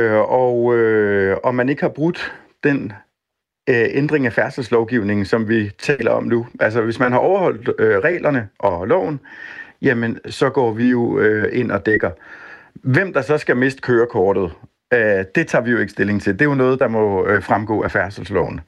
og man ikke har brudt den ændring af færdselslovgivningen, som vi taler om nu. Altså hvis man har overholdt reglerne og loven, jamen så går vi jo ind og dækker. Hvem der så skal miste kørekortet, det tager vi jo ikke stilling til. Det er jo noget, der må fremgå af færdselsloven.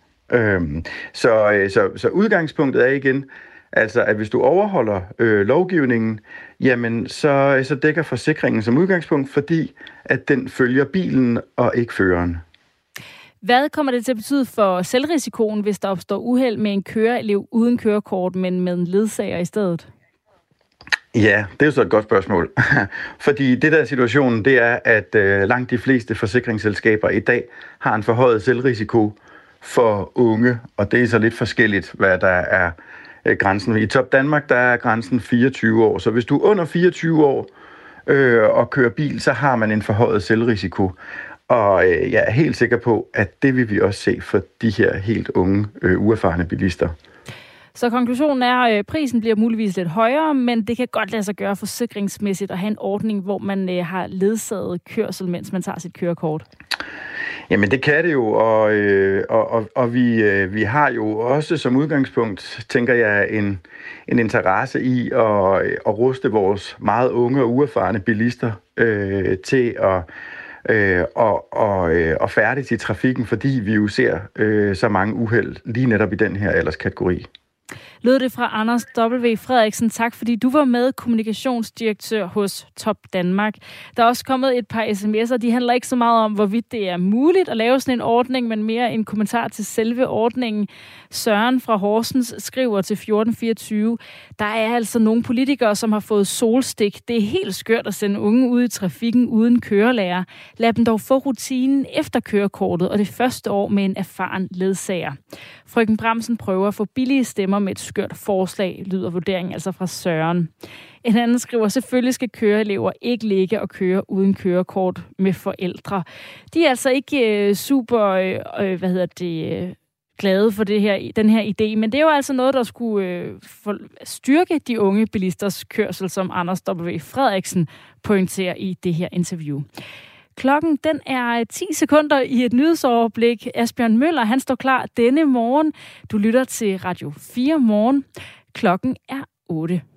Så udgangspunktet er igen, altså at hvis du overholder lovgivningen, jamen så dækker forsikringen som udgangspunkt, fordi at den følger bilen og ikke føreren. Hvad kommer det til at betyde for selvrisikoen, hvis der opstår uheld med en køreelev uden kørekort, men med en ledsager i stedet? Ja, det er jo så et godt spørgsmål. Fordi det der er situationen, det er, at langt de fleste forsikringsselskaber i dag har en forhøjet selvrisiko for unge, og det er så lidt forskelligt, hvad der er grænsen. I Top Danmark, der er grænsen 24 år, så hvis du er under 24 år og kører bil, så har man en forhøjet selvrisiko. Og jeg er helt sikker på, at det vil vi også se for de her helt unge, uerfarne bilister. Så konklusionen er, at prisen bliver muligvis lidt højere, men det kan godt lade sig gøre forsikringsmæssigt at have en ordning, hvor man har ledsaget kørsel, mens man tager sit kørekort. Jamen det kan det jo, og vi har jo også som udgangspunkt, tænker jeg, en interesse i at ruste vores meget unge og uerfarne bilister til at færdes i trafikken, fordi vi jo ser så mange uheld lige netop i den her alderskategori. lød det fra Anders W. Frederiksen. Tak fordi du var med, kommunikationsdirektør hos Top Danmark. Der er også kommet et par sms'er. De handler ikke så meget om, hvorvidt det er muligt at lave sådan en ordning, men mere en kommentar til selve ordningen. Søren fra Horsens skriver til 1424. Der er altså nogle politikere, som har fået solstik. Det er helt skørt at sende unge ud i trafikken uden kørelærer. Lad dem dog få rutinen efter kørekortet og det første år med en erfaren ledsager. Frøken Bramsen prøver at få billige stemmer med et skørt forslag, lyder vurderingen altså fra Søren. En anden skriver, selvfølgelig skal køreelever ikke ligge og køre uden kørekort med forældre. De er altså ikke super, glade for den her idé, men det er jo altså noget, der skulle styrke de unge bilisters kørsel, som Anders W. Frederiksen pointerer i det her interview. Klokken den er 10 sekunder i et nyhedsoverblik. Asbjørn Møller, han står klar denne morgen. Du lytter til Radio 4 morgen. Klokken er 8.